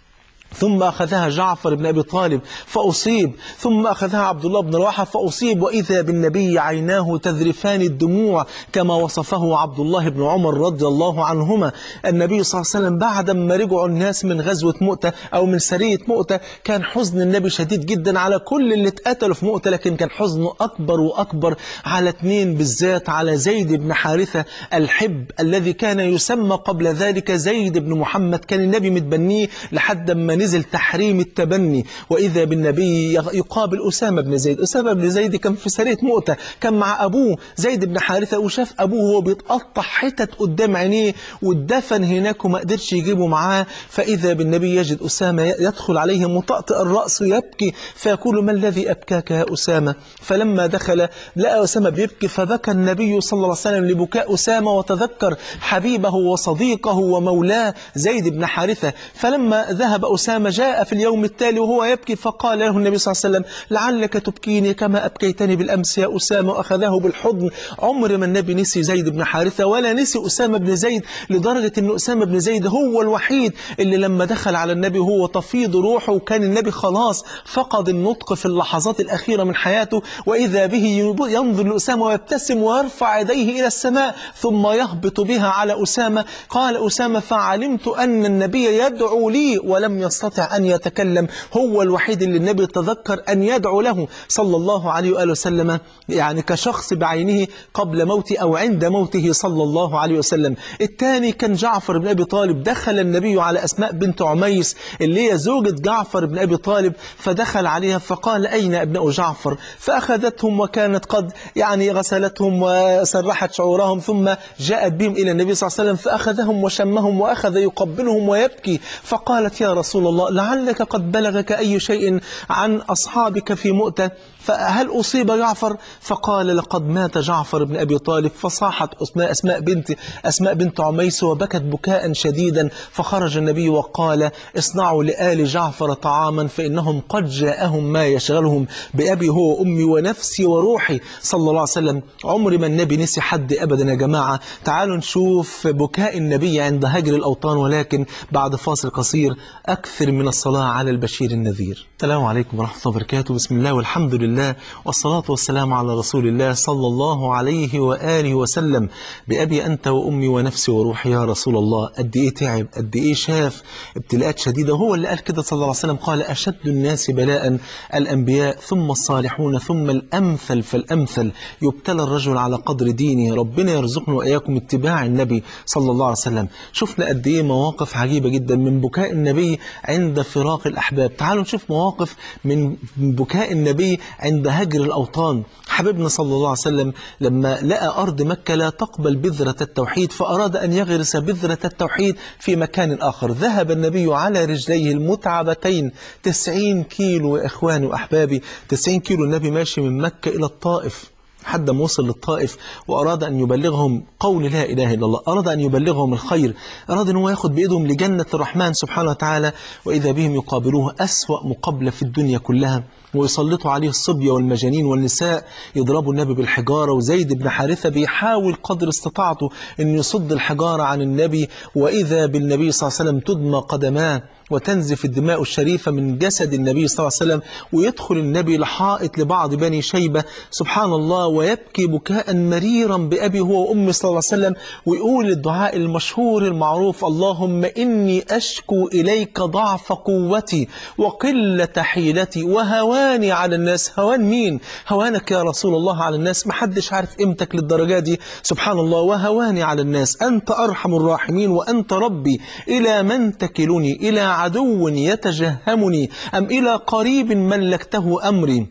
[SPEAKER 1] ثم أخذها جعفر بن أبي طالب فأصيب، ثم أخذها عبد الله بن رواحة فأصيب، وإذا بالنبي عيناه تذرفان الدموع كما وصفه عبد الله بن عمر رضي الله عنهما. النبي صلى الله عليه وسلم بعد ما رجعوا الناس من غزوة مؤتة أو من سرية مؤتة كان حزن النبي شديد جدا على كل اللي اتقتلوا في مؤتة، لكن كان حزنه أكبر وأكبر على اثنين بالذات، على زيد بن حارثة الحب الذي كان يسمى قبل ذلك زيد بن محمد، كان النبي متبنيه لحد ما نزل تحريم التبني. وإذا بالنبي يقابل أسامة بن زيد. أسامة بن زيد كان في سرية مؤتة، كان مع أبوه زيد بن حارثة، وشاف أبوه وهو بيتقطع حتت قدام عينيه والدفن هناك وما قدرش يجيبه معاه. فإذا بالنبي يجد أسامة يدخل عليه مطأطئ الرأس ويبكي، فيقول ما الذي أبكاك يا أسامة؟ فلما دخل لقى أسامة بيبكي، فبكى النبي صلى الله عليه وسلم لبكاء أسامة، وتذكر حبيبه وصديقه ومولاه زيد بن حارثة. فلما ذهب أسامة جاء في اليوم التالي وهو يبكي، فقال له النبي صلى الله عليه وسلم لعلك تبكيني كما أبكيتني بالأمس يا أسامة، وأخذه بالحضن. عمر ما النبي نسي زيد بن حارثة ولا نسي أسامة بن زيد، لدرجة أن أسامة بن زيد هو الوحيد اللي لما دخل على النبي هو تفيض روحه، وكان النبي خلاص فقد النطق في اللحظات الأخيرة من حياته، وإذا به ينظر لأسامة ويبتسم ويرفع يديه إلى السماء ثم يهبط بها على أسامة. قال أسامة فعلمت أن النبي يدعو لي ولم يستطع أن يتكلم، هو الوحيد اللي النبي تذكر أن يدعو له صلى الله عليه وآله وسلم، يعني كشخص بعينه قبل موته أو عند موته صلى الله عليه وسلم. الثاني كان جعفر بن أبي طالب، دخل النبي على أسماء بنت عميس اللي هي زوجة جعفر بن أبي طالب، فدخل عليها فقال أين أبناء جعفر؟ فأخذتهم وكانت قد يعني غسلتهم وسرحت شعورهم، ثم جاءت بهم إلى النبي صلى الله عليه وسلم فأخذهم وشمهم وأخذ يقبلهم ويبكي. فقالت يا رسول الله لعلك قد بلغك أي شيء عن أصحابك في مؤتة، فهل أصيب جعفر؟ فقال لقد مات جعفر بن أبي طالب. فصاحت أسماء, أسماء بنت أسماء بنت عميس وبكت بكاء شديدا. فخرج النبي وقال اصنعوا لآل جعفر طعاما فإنهم قد جاءهم ما يشغلهم بأبي هو وأمي ونفسي وروحي صلى الله عليه وسلم. عمر ما النبي نسي حد أبدا يا جماعة. تعالوا نشوف بكاء النبي عند هجر الأوطان، ولكن بعد فاصل قصير. أكثر من الصلاة على البشير النذير. السلام عليكم ورحمة الله وبركاته. بسم الله والحمد لله والصلاة والسلام على رسول الله صلى الله عليه وآله وسلم. بأبي أنت وأمي ونفسي وروحي يا رسول الله. قد إيه تعب، قد إيه شاف ابتلاءات شديدة. هو اللي قال كده صلى الله عليه وسلم، قال أشد الناس بلاء الأنبياء ثم الصالحون ثم الأمثل فالأمثل. يبتلى الرجل على قدر دينه. ربنا يرزقنا وإياكم اتباع النبي صلى الله عليه وسلم. شفنا قد إيه مواقف عجيبة جدا من بكاء النبي عند فراق الأحباب. تعالوا نشوف مواقف من بكاء النبي عند هجر الأوطان. حبيبنا صلى الله عليه وسلم لما لقى أرض مكة لا تقبل بذرة التوحيد، فأراد أن يغرس بذرة التوحيد في مكان آخر. ذهب النبي على رجليه المتعبتين تسعين كيلو يا إخواني وأحبابي، تسعين كيلو النبي ماشي من مكة إلى الطائف حتى ما وصل للطائف، وأراد أن يبلغهم قول لا إله إلا الله، أراد أن يبلغهم الخير، أراد أن هو ياخد بإيدهم لجنة الرحمن سبحانه وتعالى. وإذا بهم يقابلوه أسوأ مقابلة في الدنيا كلها، ويسلطوا عليه الصبية والمجانين والنساء، يضربوا النبي بالحجارة. وزيد بن حارثة بيحاول قدر استطاعته أن يصد الحجارة عن النبي، وإذا بالنبي صلى الله عليه وسلم تدمى قدماه وتنزف الدماء الشريفة من جسد النبي صلى الله عليه وسلم. ويدخل النبي لحائط لبعض بني شيبة سبحان الله، ويبكي بكاء مريرا بأبي هو وأمي صلى الله عليه وسلم، ويقول الدعاء المشهور المعروف: اللهم إني أشكو إليك ضعف قوتي وقلة حيلتي وهواني على الناس. هوان مين؟ هوانك يا رسول الله على الناس، محدش عارف قيمتك للدرجة دي سبحان الله. وهواني على الناس، أنت أرحم الراحمين وأنت ربي، إلى من تكلني؟ إلى عدو يتجهمني أم إلى قريب ملكته أمري؟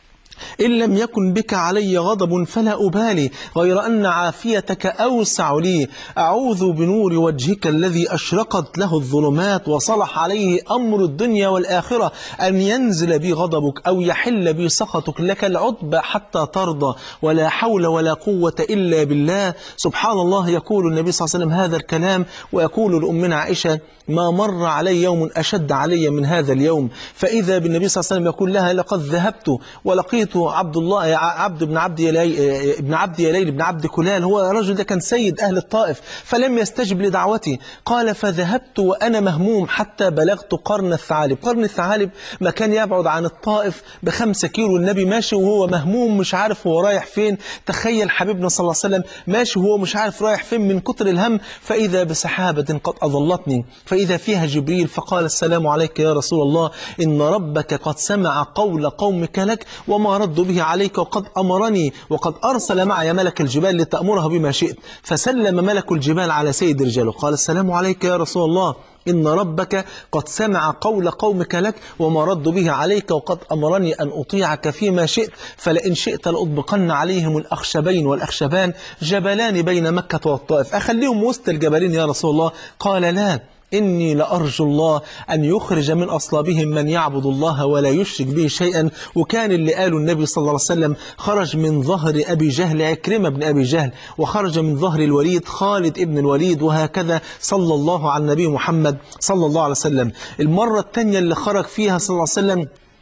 [SPEAKER 1] إن لم يكن بك علي غضب فلا أبالي، غير أن عافيتك أوسع لي. أعوذ بنور وجهك الذي أشرقت له الظلمات وصلح عليه أمر الدنيا والآخرة أن ينزل بي غضبك أو يحل بي سخطك. لك العتبى حتى ترضى، ولا حول ولا قوة إلا بالله. سبحان الله. يقول النبي صلى الله عليه وسلم هذا الكلام، ويقول لأمنا عائشة: ما مر علي يوم أشد علي من هذا اليوم. فإذا بالنبي صلى الله عليه وسلم يقول لها: لقد ذهبت ولقيت عبد الله عبد بن عبد يليل ابن عبد يليل بن عبد كلال، هو الرجل ده كان سيد أهل الطائف، فلم يستجب لدعوتي. قال: فذهبت وأنا مهموم حتى بلغت قرن الثعالب. قرن الثعالب مكان يبعد عن الطائف بخمسة كيلو. النبي ماشي وهو مهموم مش عارف هو رايح فين. تخيل حبيبنا صلى الله عليه وسلم ماشي وهو مش عارف رايح فين من كتر الهم. فإذا بسحابة قد أظلتني، فإذا فيها جبريل فقال: السلام عليك يا رسول الله، إن ربك قد سمع قول قومك لك وما ردوا به عليك، وقد أمرني وقد أرسل معي ملك الجبال لتأمره بما شئت. فسلم ملك الجبال على سيد رجاله، قال: السلام عليك يا رسول الله، إن ربك قد سمع قول قومك لك وما ردوا به عليك، وقد أمرني أن أطيعك فيما شئت، فلئن شئت لأطبقن عليهم الأخشبين والأخشبان جبلان بين مكة والطائف. أخليهم وسط الجبلين يا رسول الله؟ قال: لا، إني لأرجو الله أن يخرج من أصلابهم من يعبد الله ولا يشرك به شيئا. وكان اللي قاله النبي صلى الله عليه وسلم: خرج من ظهر أبي جهل عكرمة بن أبي جهل، وخرج من ظهر الوليد خالد ابن الوليد، وهكذا صلى الله على النبي محمد صلى الله عليه وسلم. المرة الثانية اللي خرج فيها صلى الله عليه وسلم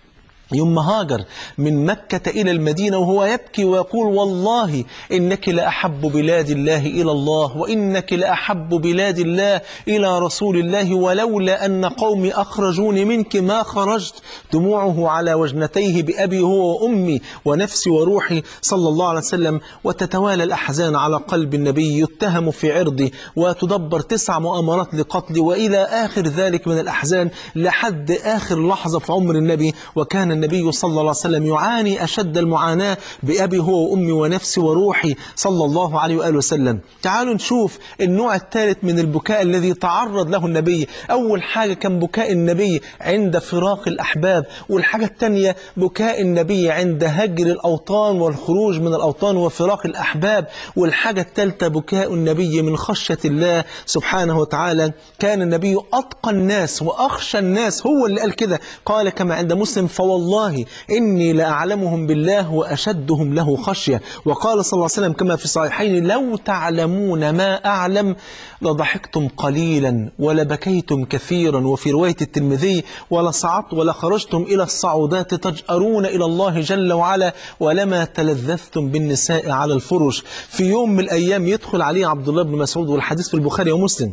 [SPEAKER 1] يوم ما هاجر من مكة إلى المدينة وهو يبكي ويقول والله إنك لأحب بلاد الله إلى الله، وإنك لأحب بلاد الله إلى رسول الله، ولولا أن قومي أخرجوني منك ما خرجت. دموعه على وجنتيه بأبي هو وأمي ونفسي وروحي صلى الله عليه وسلم. وتتوالى الأحزان على قلب النبي، يتهم في عرضي وتدبر تسع مؤامرات لقتلي، وإلى آخر ذلك من الأحزان لحد آخر لحظة في عمر النبي. وكان النبي صلى الله عليه وسلم يعاني أشد المعاناة بأبي هو وأمي ونفسي وروحي صلى الله عليه وآله وسلم. تعالوا نشوف النوع الثالث من البكاء الذي تعرض له النبي. أول حاجة كان بكاء النبي عند فراق الأحباب، والحاجة الثانية بكاء النبي عند هجر الأوطان والخروج من الأوطان وفراق الأحباب، والحاجة الثالثة بكاء النبي من خشية الله سبحانه وتعالى. كان النبي أتقى الناس وأخشى الناس، هو اللي قال كده، قال كما عند مسلم فوالله إني لأعلمهم بالله وأشدهم له خشية. وقال صلى الله عليه وسلم كما في الصحيحين لو تعلمون ما أعلم لضحكتم قليلا ولبكيتم كثيرا. وفي رواية الترمذي ولصعدت ولخرجتم إلى الصعودات تجأرون إلى الله جل وعلا ولما تلذذتم بالنساء على الفرش. في يوم من الأيام يدخل عليه عبد الله بن مسعود، والحديث في البخاري ومسلم،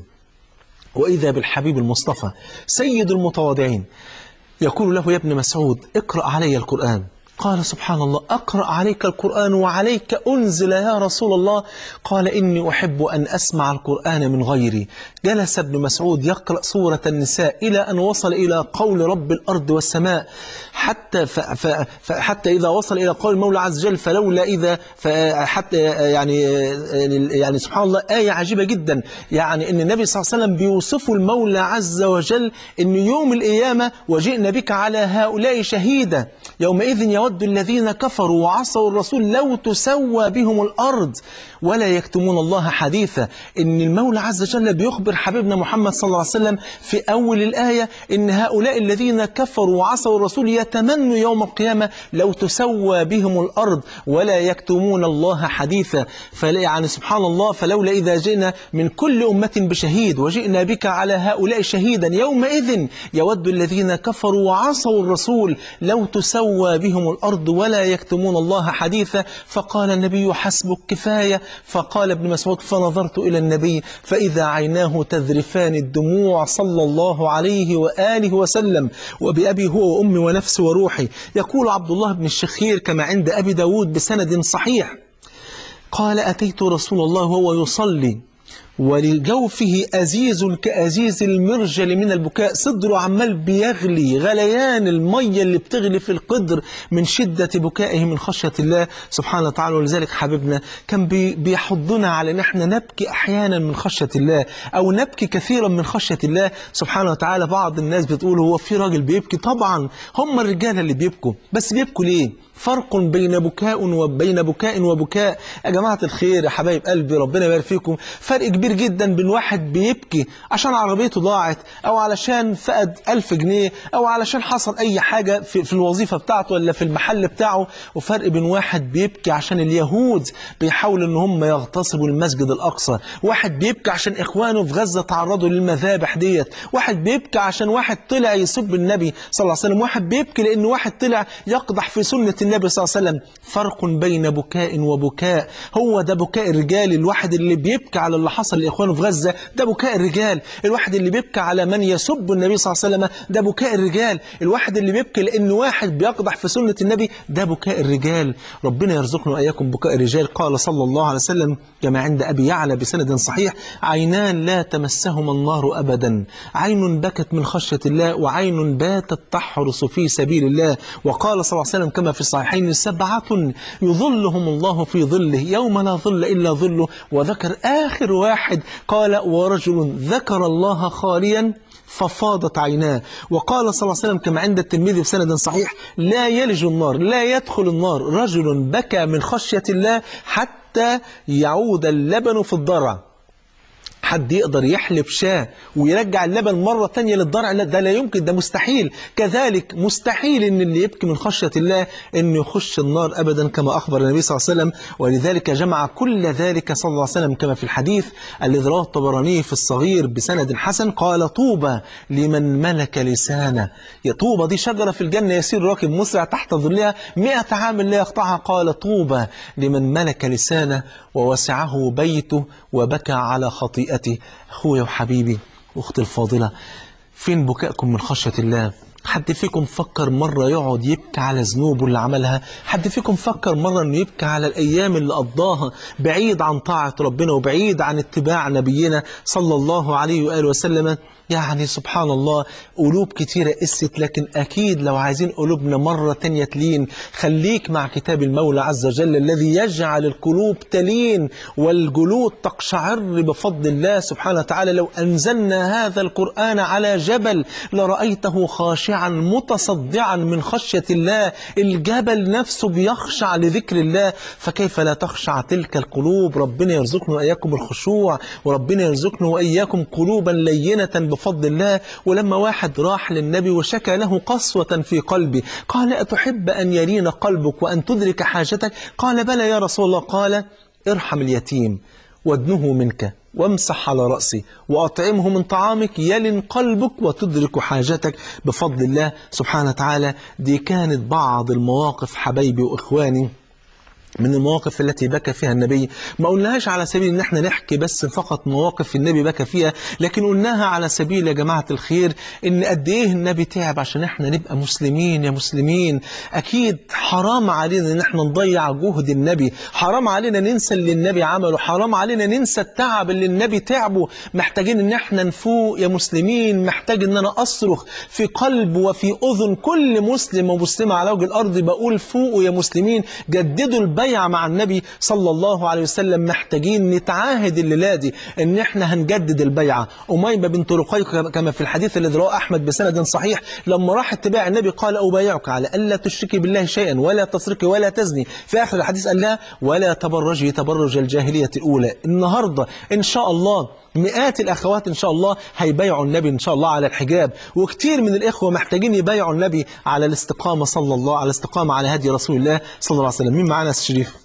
[SPEAKER 1] وإذا بالحبيب المصطفى سيد المتواضعين يقول له يا ابن مسعود اقرأ علي القرآن. قال سبحان الله أقرأ عليك القرآن وعليك أنزل يا رسول الله؟ قال إني أحب أن أسمع القرآن من غيري. جلس ابن مسعود يقرأ سورة النساء إلى أن وصل إلى قول رب الأرض والسماء، حتى ف ف حتى إذا وصل إلى قول المولى عز وجل فلولا إذا حتى يعني يعني سبحان الله آية عجيبة جدا، يعني إن النبي صلى الله عليه وسلم بيوصف المولى عز وجل إن يوم القيامة وجئنا بك على هؤلاء شهيدا يومئذ يود الذين كفروا وعصوا الرسول لو تسوى بهم الأرض ولا يكتمون الله حديثا. إن المولى عز وجل بيخبر حبيبنا محمد صلى الله عليه وسلم في أول الآية إن هؤلاء الذين كفروا وعصوا الرسول يتمنوا يوم القيامة لو تسوى بهم الأرض ولا يكتمون الله حديثا. يعني سبحان الله فلولا إذا جئنا من كل أمة بشهيد وجئنا بك على هؤلاء شهيدا يومئذ يود الذين كفروا وعصوا الرسول لو تسوى بهم الأرض ولا يكتمون الله حديثا. فقال النبي حسبك كفاية. فقال ابن مسعود فنظرت إلى النبي فإذا عيناه تذرفان الدموع صلى الله عليه وآله وسلم. وبأبي هو وأمي ونفسي وروحي. يقول عبد الله بن الشخير كما عند أبي داود بسند صحيح قال أتيت رسول الله وهو يصلي ولجوفه أزيز كأزيز المرجل من البكاء، صدره عمال بيغلي غليان المية اللي بتغلي في القدر من شدة بكائه من خشية الله سبحانه وتعالى. ولذلك حبيبنا كان بيحضنا على ان احنا نبكي احيانا من خشية الله او نبكي كثيرا من خشية الله سبحانه وتعالى. بعض الناس بتقول هو في راجل بيبكي؟ طبعا هم الرجال اللي بيبكوا، بس بيبكوا ليه؟ فرق بين بكاء وبين بكاء وبكاء. يا جماعة الخير يا حبايب قلبي ربنا يبارك فيكم، فرق كبير جدا بين واحد بيبكي عشان عربيته ضاعت أو علشان فقد ألف جنيه أو علشان حصل أي حاجة في, في الوظيفة بتاعته ولا في المحل بتاعه، وفرق بين واحد بيبكي عشان اليهود بيحاولوا إن هم يغتصبوا المسجد الأقصى، واحد بيبكي عشان إخوانه في غزة تعرضوا للمذابح ديت، واحد بيبكي عشان واحد طلع يسب النبي صلى الله عليه وسلم، واحد بيبكي لأن واحد طلع يقدح في سنة النبي صلى الله عليه وسلم. فرق بين بكاء وبكاء. هو ده بكاء الرجال. الواحد اللي بيبكي على اللي حصل لإخوانه في غزة ده بكاء الرجال. الواحد اللي بيبكي على من يسب النبي صلى الله عليه وسلم ده بكاء الرجال. الواحد اللي بيبكي لأن واحد بيقدح في سنة النبي ده بكاء الرجال. ربنا يرزقنا وإياكم بكاء الرجال. قال صلى الله عليه وسلم كما عند أبي يعلى بسند صحيح عينان لا تمسهما النار أبدا، عين بكت من خشية الله وعين باتت تحرس في سبيل الله. وقال صلى الله عليه وسلم كما في الصحيحين سبعة يظلهم الله في ظله يوم لا ظل إلا ظله. وذكر آخر واحد قال ورجل ذكر الله خاليا ففاضت عيناه. وقال صلى الله عليه وسلم كما عند الترمذي بسند صحيح لا يلج النار لا يدخل النار رجل بكى من خشية الله حتى يعود اللبن في الضرع، حد يقدر يحلب شاة ويرجع اللبن مرة تانية للضرع؟ لا، ده لا يمكن، ده مستحيل. كذلك مستحيل ان اللي يبكي من خشية الله انه يخش النار ابدا، كما اخبر النبي صلى الله عليه وسلم. ولذلك جمع كل ذلك صلى الله عليه وسلم كما في الحديث الذي رواه الطبراني في الصغير بسند حسن، قال: طوبى لمن ملك لسانه. يا طوبى دي شجرة في الجنة يسير راكب مسرع تحت ظلها مئة عام لا يقطعها. قال: طوبى لمن ملك لسانه ووسعه بيته وبكى على خطيئته. أخويا وحبيبي أختي الفاضلة، فين بكائكم من خشية الله؟ حد فيكم فكر مرة يقعد يبكي على ذنوبه اللي عملها؟ حد فيكم فكر مرة أنه يبكي على الأيام اللي قضاها بعيد عن طاعة ربنا وبعيد عن اتباع نبينا صلى الله عليه وآله وسلم؟ يعني سبحان الله، قلوب كتيرة قست، لكن أكيد لو عايزين قلوبنا مرة تانية تلين، خليك مع كتاب المولى عز وجل الذي يجعل القلوب تلين والجلود تقشعر بفضل الله سبحانه وتعالى. لو أنزلنا هذا القرآن على جبل لرأيته خاشعا متصدعا من خشية الله، الجبل نفسه بيخشع لذكر الله، فكيف لا تخشع تلك القلوب؟ ربنا يرزقنا وإياكم الخشوع، وربنا يرزقنا وإياكم قلوبا لينة بفضل الله. ولما واحد راح للنبي وشكى له قسوة في قلبي، قال: أتحب أن يلين قلبك وأن تدرك حاجتك؟ قال: بلى يا رسول الله. قال: ارحم اليتيم وادنه منك وامسح على رأسي وأطعمه من طعامك يلن قلبك وتدرك حاجتك بفضل الله سبحانه وتعالى. دي كانت بعض المواقف حبايبي وإخواني من المواقف التي بكى فيها النبي. ما قلناهاش على سبيل ان احنا نحكي بس فقط مواقف النبي بكى فيها، لكن قلناها على سبيل يا جماعة الخير ان قد ايه النبي تعب عشان احنا نبقى مسلمين. يا مسلمين، اكيد حرام علينا ان احنا نضيع جهد النبي، حرام علينا ننسى اللي النبي عمله، حرام علينا ننسى التعب اللي النبي تعبه. محتاجين ان احنا نفوق يا مسلمين، محتاج ان انا اصرخ في قلب وفي اذن كل مسلم ومسلمة على وجه الارض، بقول: فوقوا يا مسلمين، جددوا البيعة مع النبي صلى الله عليه وسلم. محتاجين نتعاهد الليلة دي ان احنا هنجدد البيعة. أميمة بنت رقيق كما في الحديث الذي رواه أحمد بسند صحيح، لما راح تبايع النبي قال: أبايعك على ألا تشركي بالله شيئا ولا تسرقي ولا تزني. في آخر الحديث قال لها: ولا تبرجي تبرج الجاهلية الأولى. النهاردة إن شاء الله مئات الأخوات إن شاء الله هيبايعوا النبي إن شاء الله على الحجاب، وكتير من الإخوة محتاجين يبايعوا النبي على الاستقامة صلى الله على الاستقامة على هدي رسول الله صلى الله عليه وسلم. مين معانا يا شريف؟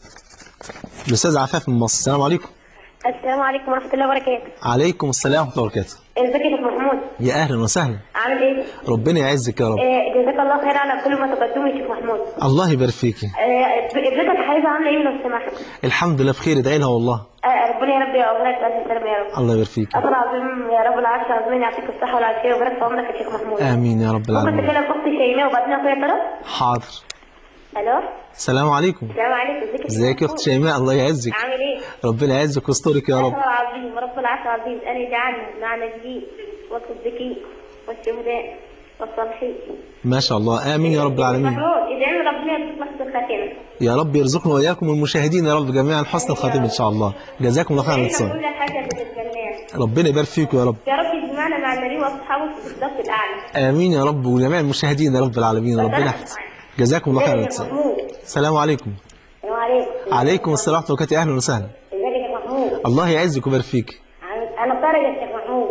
[SPEAKER 1] الأستاذ عفاف من مصر. السلام عليكم.
[SPEAKER 2] السلام عليكم ورحمة الله وبركاته.
[SPEAKER 1] عليكم السلام ورحمة الله وبركاته.
[SPEAKER 2] ازيك يا شيخ محمود؟
[SPEAKER 1] يا أهلا وسهلا.
[SPEAKER 2] عامل إيه؟
[SPEAKER 1] ربنا يعزك يا رب.
[SPEAKER 2] آه جزاك الله خير على كل ما تقدمه يا شيخ محمود.
[SPEAKER 1] الله يبارك فيكي.
[SPEAKER 2] آه ابنتك حبيبة عاملة إيه لو سمحت؟
[SPEAKER 1] الحمد لله بخير، ادعي لها والله.
[SPEAKER 2] آه ربنا يا رب يقومك بألف سلامة يا رب.
[SPEAKER 1] الله يبارك فيك.
[SPEAKER 2] أصل العظيم يا رب العرش العظيم يعطيك الصحة والعافية ويبارك في عمرك يا شيخ محمود.
[SPEAKER 1] آمين يا رب العالمين.
[SPEAKER 2] ممكن تكلم أختي شيماء وبعدين أخويا طارق؟
[SPEAKER 1] حاضر.
[SPEAKER 2] ألو؟
[SPEAKER 1] السلام عليكم.
[SPEAKER 2] السلام عليكم. ازيك يا شيخ
[SPEAKER 1] ازيك يا أخت شيماء؟ الله يعزك.
[SPEAKER 2] عامل إيه؟
[SPEAKER 1] ربنا يعزك ويسترك يا رب.
[SPEAKER 2] الله العظيم ورب العرش العظيم أن يجعلنا مع النبيين والصديقين والشهداء والصالحين.
[SPEAKER 1] ما شاء الله، آمين يا رب العالمين.
[SPEAKER 2] محمود ادعي لنا ربنا يرزقنا حسن الخاتمة.
[SPEAKER 1] يا رب يرزقنا وإياكم المشاهدين يا رب جميعا حسن الخاتمة إن شاء الله. جزاكم الله خير على الاتصال.
[SPEAKER 2] كل حاجة بالجنات.
[SPEAKER 1] ربنا يبارك فيكم يا رب.
[SPEAKER 2] يا رب يجمعنا مع النبي واصحابه في الصف الاعلى.
[SPEAKER 1] آمين يا ربي وجميع المشاهدين يا رب العالمين. ربنا يحفظ. جزاكم الله خير على الاتصال. السلام عليكم.
[SPEAKER 2] السلام عليكم.
[SPEAKER 1] عليكم السلام ورحمة الله وبركاته. أهلا وسهلا.
[SPEAKER 2] ازيك يا شيخ محمود؟
[SPEAKER 1] الله يعزك ويبارك فيك.
[SPEAKER 2] انا طارق يا شيخ محمود.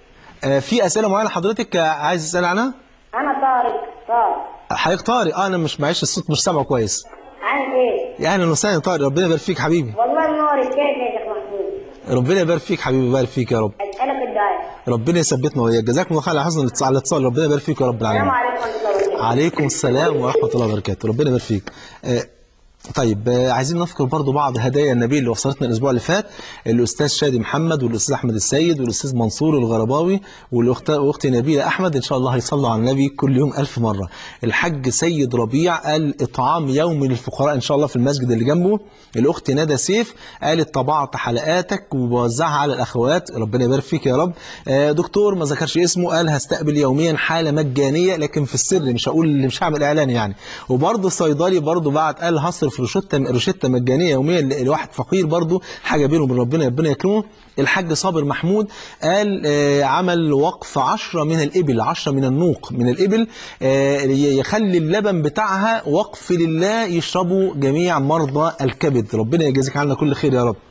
[SPEAKER 1] آه في أسئلة معينة حضرتك عايز تسأل عنها؟
[SPEAKER 2] انا طارق طارق.
[SPEAKER 1] حضرتك طارق؟ آه أنا مش معيش الصوت مش سامعه كويس.
[SPEAKER 2] عامل ايه؟
[SPEAKER 1] يا أهلا وسهلا طارق، ربنا يبارك فيك حبيبي.
[SPEAKER 2] والله نورك كيف يا شيخ محمود؟
[SPEAKER 1] ربنا يبارك فيك حبيبي، يبارك فيك يا رب.
[SPEAKER 2] اسالك الدعاء.
[SPEAKER 1] ربنا يثبتنا وإياك. جزاكم الله خير على حسن الاتصال. ربنا يبارك فيك يا رب العالمين.
[SPEAKER 2] السلام عليكم ورحمه الله وبركاته.
[SPEAKER 1] عليكم السلام ورحمة الله وبركاته. ربنا يبارك فيك. آه طيب آه عايزين نذكر برضو بعض هدايا النبي اللي وصلتنا الأسبوع اللي فات. الأستاذ شادي محمد والأستاذ أحمد السيد والأستاذ منصور الغرباوي والأخت أختي نبيلة أحمد إن شاء الله هيصلوا على النبي كل يوم ألف مرة. الحاج سيد ربيع قال إطعام يومي للفقراء إن شاء الله في المسجد اللي جنبه. الأخت ندى سيف قالت طبعت حلقاتك وبوزعها على الأخوات، ربنا يبارك فيك يا رب. آه دكتور ما ذكرش اسمه قال هستقبل يوميا حالة مجانية لكن في السر، مش هقول مش هعمل إعلان يعني. وبرضه الصيدلي برضه بعد قال هصرف روشته روشته مجانيه يوميا لواحد فقير، برضه حاجه بينه وبين ربنا ربنا يكرمه. الحاج صابر محمود قال آه عمل وقف عشرة من الإبل، عشرة من النوق من الإبل، آه يخلي اللبن بتاعها وقف لله يشربوا جميع مرضى الكبد، ربنا يجازيك عنا كل خير يا رب.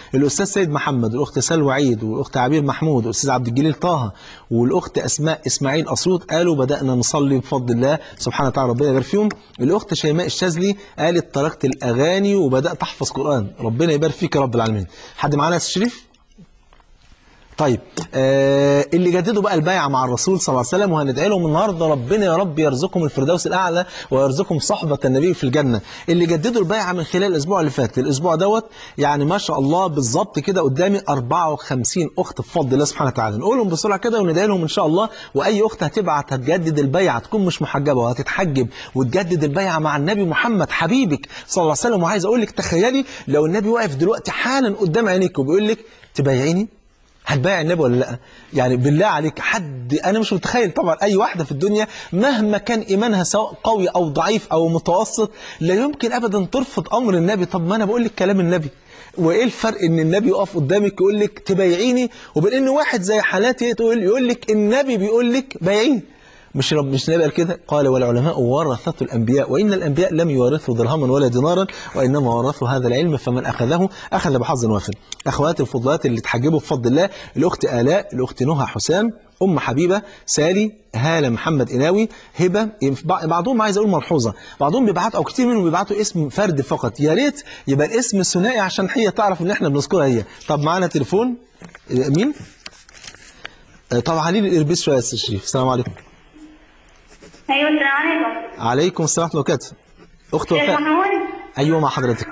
[SPEAKER 1] الاستاذ سيد محمد، والاخت سلوى عيد، والاخت عبير محمود، والاستاذ عبد الجليل طه، والاخت اسماء اسماعيل اسيوط قالوا بدانا نصلي بفضل الله سبحانه وتعالى ربنا يبارك فيهم. الاخت شيماء الشاذلي قالت تركت الاغاني وبدات احفظ قران. ربنا يبارك فيك يا رب العالمين. حد معانا يا استاذ شريف؟ طيب آه اللي جددوا بقى البيعة مع الرسول صلى الله عليه وسلم، وهندعي لهم النهارده ربنا يا رب يرزقهم الفردوس الأعلى ويرزقهم صحبة النبي في الجنة. اللي جددوا البيعة من خلال الأسبوع اللي فات الأسبوع دوت، يعني ما شاء الله بالظبط كده قدامي أربعة وخمسين أخت بفضل الله سبحانه وتعالى. نقولهم بسرعة كده وندعي لهم إن شاء الله. وأي أخت هتبعت هتجدد البيعة تكون مش محجبة وهتتحجب وتجدد البيعة مع النبي محمد حبيبك صلى الله عليه وسلم. وعايز أقول لك تخيلي لو النبي واقف دلوقتي حالا قدام عينيك وبيقول لك تبايعيني، هتبايع النبي ولا لا؟ يعني بالله عليك حد، انا مش متخيل طبعا اي واحده في الدنيا مهما كان ايمانها سواء قوي او ضعيف او متوسط لا يمكن ابدا ترفض امر النبي. طب ما انا بقول لك كلام النبي، وايه الفرق ان النبي يقف قدامك يقول لك تبايعيني وبين ان واحد زي حالاتي تقول يقول لك النبي بيقول لك بايعيني؟ مش رب مش النبي قال كده؟ قال والعلماء ورثة الأنبياء وإن الأنبياء لم يورثوا درهما ولا دينارا وإنما ورثوا هذا العلم فمن أخذه أخذ بحظ وافر. أخواتي الفضلات اللي تحجبوا بفضل الله، الأخت آلاء، الأخت نهى حسام، أم حبيبة، سالي، هالة محمد إناوي، هبة. بعضهم عايز أقول ملحوظة، بعضهم بيبعتوا أو كتير منهم بيبعتوا اسم فرد فقط، يا ريت يبقى الاسم ثنائي عشان هي تعرف إن إحنا بنذكرها هي. طب معانا تليفون مين؟ طب علي لي الإربيس شوية يا أستاذ شريف. السلام عليكم.
[SPEAKER 2] ايوه السلام عليكم.
[SPEAKER 1] عليكم السلام ورحمة الله وبركاته. أخت وفاء. أيوة مع حضرتك.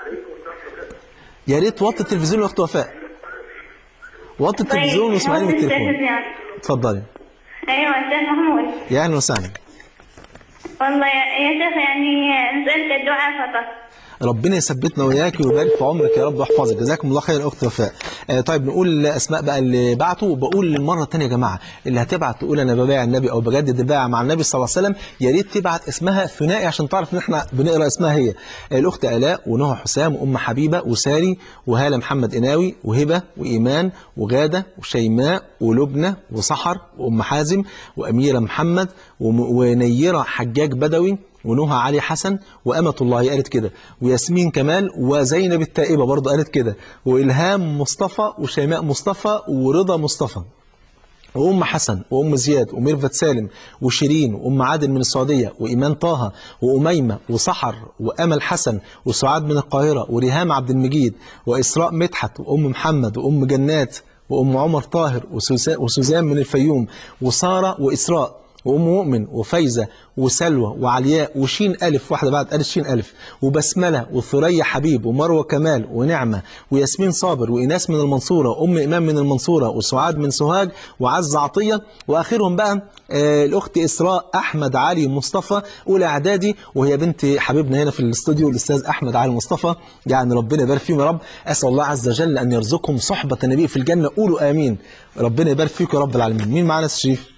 [SPEAKER 1] يا ريت وطي التلفزيون يا أخت وفاء. وطي التلفزيون واسمعيني من التليفون. اتفضلي.
[SPEAKER 2] ايوه استاذ محمود.
[SPEAKER 1] يا أهلا وسهلا.
[SPEAKER 2] والله يا شيخ يعني نسألك الدعاء فقط.
[SPEAKER 1] ربنا يثبتنا وياك ويبارك في عمرك يا رب ويحفظك. جزاكم الله خير اخت وفاء. آه طيب نقول اسماء بقى اللي بعتوا، وبقول للمره الثانيه يا جماعه اللي هتبعت تقول انا ببايع النبي او بجدد البيعه مع النبي صلى الله عليه وسلم يا ريت تبعت اسمها ثنائي عشان تعرف ان احنا بنقرا اسمها هي. آه الاخت الاء ونهى حسام وام حبيبه وساري وهاله محمد إناوي وهبه وايمان وغاده وشيماء ولبنى وسحر وام حازم واميره محمد ونيره حجاج بدوي ونهى علي حسن وأمة الله قالت كده، وياسمين كمال وزينب التائبة برضه قالت كده، وإلهام مصطفى وشيماء مصطفى ورضا مصطفى وأم حسن وأم زياد وميرفت سالم وشيرين وأم عادل من السعودية وإيمان طه وأميمة وسحر وأمل حسن وسعاد من القاهرة وريهام عبد المجيد وإسراء مدحت وأم محمد وأم جنات وأم عمر طاهر وسوزان من الفيوم وسارة وإسراء وأم مؤمن وفايزة وسلوى وعلياء وشين ألف واحدة بعد قالت شين ألف وبسملة وثريا حبيب ومروة كمال ونعمة وياسمين صابر وإناس من المنصورة وأم إمام من المنصورة وسعاد من سوهاج وعز عطية. وآخرهم بقى آه الأخت إسراء أحمد علي مصطفى أولى إعدادي وهي بنت حبيبنا هنا في الاستوديو الأستاذ أحمد علي مصطفى. يعني ربنا يبارك فيهم يا رب. أسأل الله عز وجل أن يرزقهم صحبة النبي في الجنة. قولوا آمين. ربنا يبارك فيكم يا رب العالمين. مين معانا الشريف؟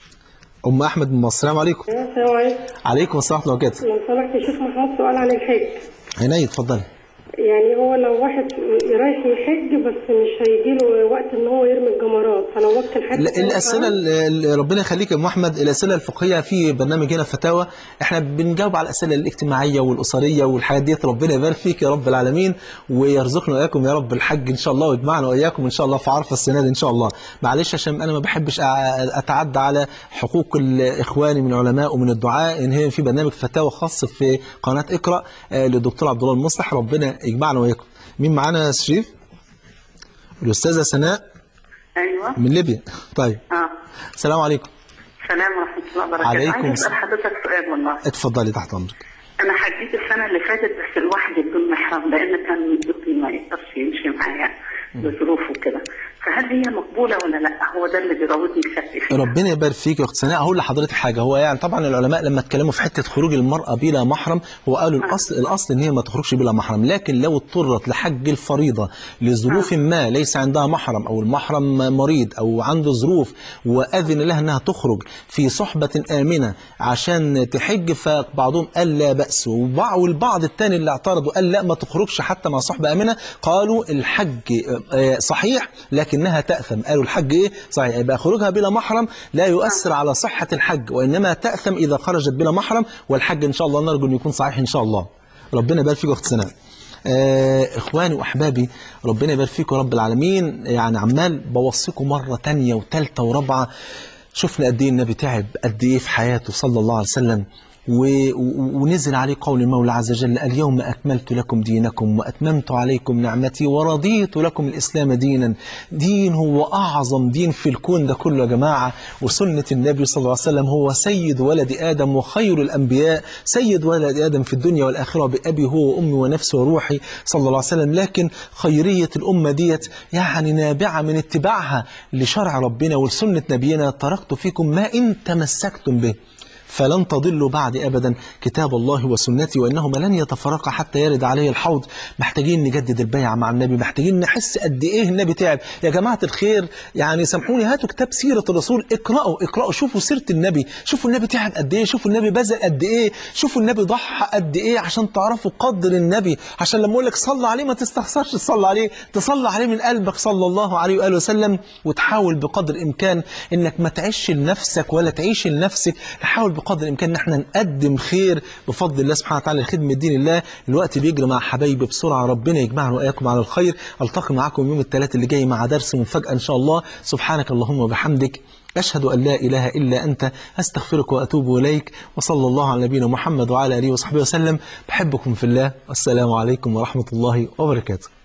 [SPEAKER 1] أم أحمد من مصر. السلام عليكم.
[SPEAKER 3] السلام عليكم.
[SPEAKER 1] عليكم السلام ورحمة الله وبركاته.
[SPEAKER 3] لو سمحت يا شيخ محمود سؤال عن الحج.
[SPEAKER 1] عينيا اتفضلي.
[SPEAKER 3] يعني هو لو واحد رايح يحج بس مش هيجي له وقت ان هو يرمي الجمرات فلو وقت الحج.
[SPEAKER 1] الاسئله اللي ربنا يخليك يا ام احمد، الاسئله الفقهيه في برنامج هنا فتاوى احنا بنجاوب على الاسئله الاجتماعيه والاسريه والحاجات ديت. ربنا يبارك فيك يا رب العالمين ويرزقنا واياكم يا رب الحج ان شاء الله ويجمعنا واياكم ان شاء الله في عرفه السنه دي ان شاء الله. معلش عشان انا ما بحبش اتعدى على حقوق اخواني من العلماء ومن الدعاء ان هي في برنامج فتاوى خاص في قناه اقرا للدكتور عبد الله المصلح. ربنا يجمعنا واياكم. مين معانا يا شريف؟ الأستاذة سناء.
[SPEAKER 4] أيوة
[SPEAKER 1] من ليبيا. طيب
[SPEAKER 4] اه
[SPEAKER 1] السلام عليكم.
[SPEAKER 4] السلام ورحمة الله وبركاته.
[SPEAKER 1] عليكم
[SPEAKER 4] عايز أسأل حضرتك سؤال والله.
[SPEAKER 1] اتفضلي تحت أمرك.
[SPEAKER 4] أنا حجيت السنة اللي فاتت بس لوحدي بدون محرم لأن كان زوجي ما يقدرش يمشي معايا بظروفه كده، فهل هي مقبولة ولا لا؟ هو ده اللي بيراودني بشكل.
[SPEAKER 1] ربنا يبارك فيك يا اخت سناء. هقول لحضرتك حاجه، هو يعني طبعا العلماء لما اتكلموا في حته خروج المراه بلا محرم هو قالوا الاصل الاصل ان هي ما تخرجش بلا محرم، لكن لو اضطرت لحج الفريضه لظروف ما ليس عندها محرم او المحرم مريض او عنده ظروف واذن لها انها تخرج في صحبه امنه عشان تحج فبعضهم قال لا باس، والبعض الثاني اللي اعترضوا قال لا ما تخرجش حتى مع صحبه امنه. قالوا الحج صحيح لكنها تأثم. قالوا الحج ايه صحيح يبقى خروجها بلا محرم لا يؤثر على صحة الحج وإنما تأثم إذا خرجت بلا محرم، والحج إن شاء الله نرجو أن يكون صحيح إن شاء الله. ربنا يبارك فيك أخت سناء. آه إخواني وأحبابي، ربنا يبارك فيكم رب العالمين. يعني عمال بوصيكم مرة تانية وتالتة ورابعة. شفنا قد ايه النبي تعب، قد ايه في حياته صلى الله عليه وسلم، ونزل عليه قول المولى عز وجل: اليوم أكملت لكم دينكم وأتممت عليكم نعمتي ورضيت لكم الإسلام دينا. دين هو أعظم دين في الكون ده كله يا جماعة، وسنة النبي صلى الله عليه وسلم هو سيد ولد آدم وخير الأنبياء، سيد ولد آدم في الدنيا والآخرة بأبي هو وأمي ونفسي وروحي صلى الله عليه وسلم. لكن خيرية الأمة ديت يعني نابعة من اتباعها لشرع ربنا ولسنة نبينا: تركت فيكم ما إن تمسكتم به فلن تضلوا بعد أبدا كتاب الله وسنتي وإنهما لن يتفرقا حتى يرد عليه الحوض. محتاجين نجدد البيعة مع النبي، محتاجين نحس قد إيه النبي تعب يا جماعة الخير. يعني سامحوني، هاتوا كتاب سيرة الرسول، اقرأوا اقرأوا شوفوا سيرة النبي، شوفوا النبي تعب قد إيه، شوفوا النبي بذل قد إيه، شوفوا النبي ضحى قد إيه عشان تعرفوا قدر النبي. عشان لما أقول لك صلى عليه ما تستخسرش تصلى عليه، تصلى عليه من قلبك صلى الله عليه وآله وسلم، وتحاول بقدر الإمكان إنك ما تعيش لنفسك ولا تعيش لنفسك. نحاول بقدر الإمكان إن احنا نقدم خير بفضل الله سبحانه وتعالى لخدمة دين الله. الوقت بيجري مع حبايبي بسرعة، ربنا يجمعنا وإياكم على الخير. ألتقي معكم يوم الثلاث اللي جاي مع درس مفاجأة إن شاء الله. سبحانك اللهم وبحمدك، أشهد أن لا إله إلا أنت، أستغفرك وأتوب إليك، وصلى الله على نبينا محمد وعلى آله وصحبه وسلم. بحبكم في الله، والسلام عليكم ورحمة الله وبركاته.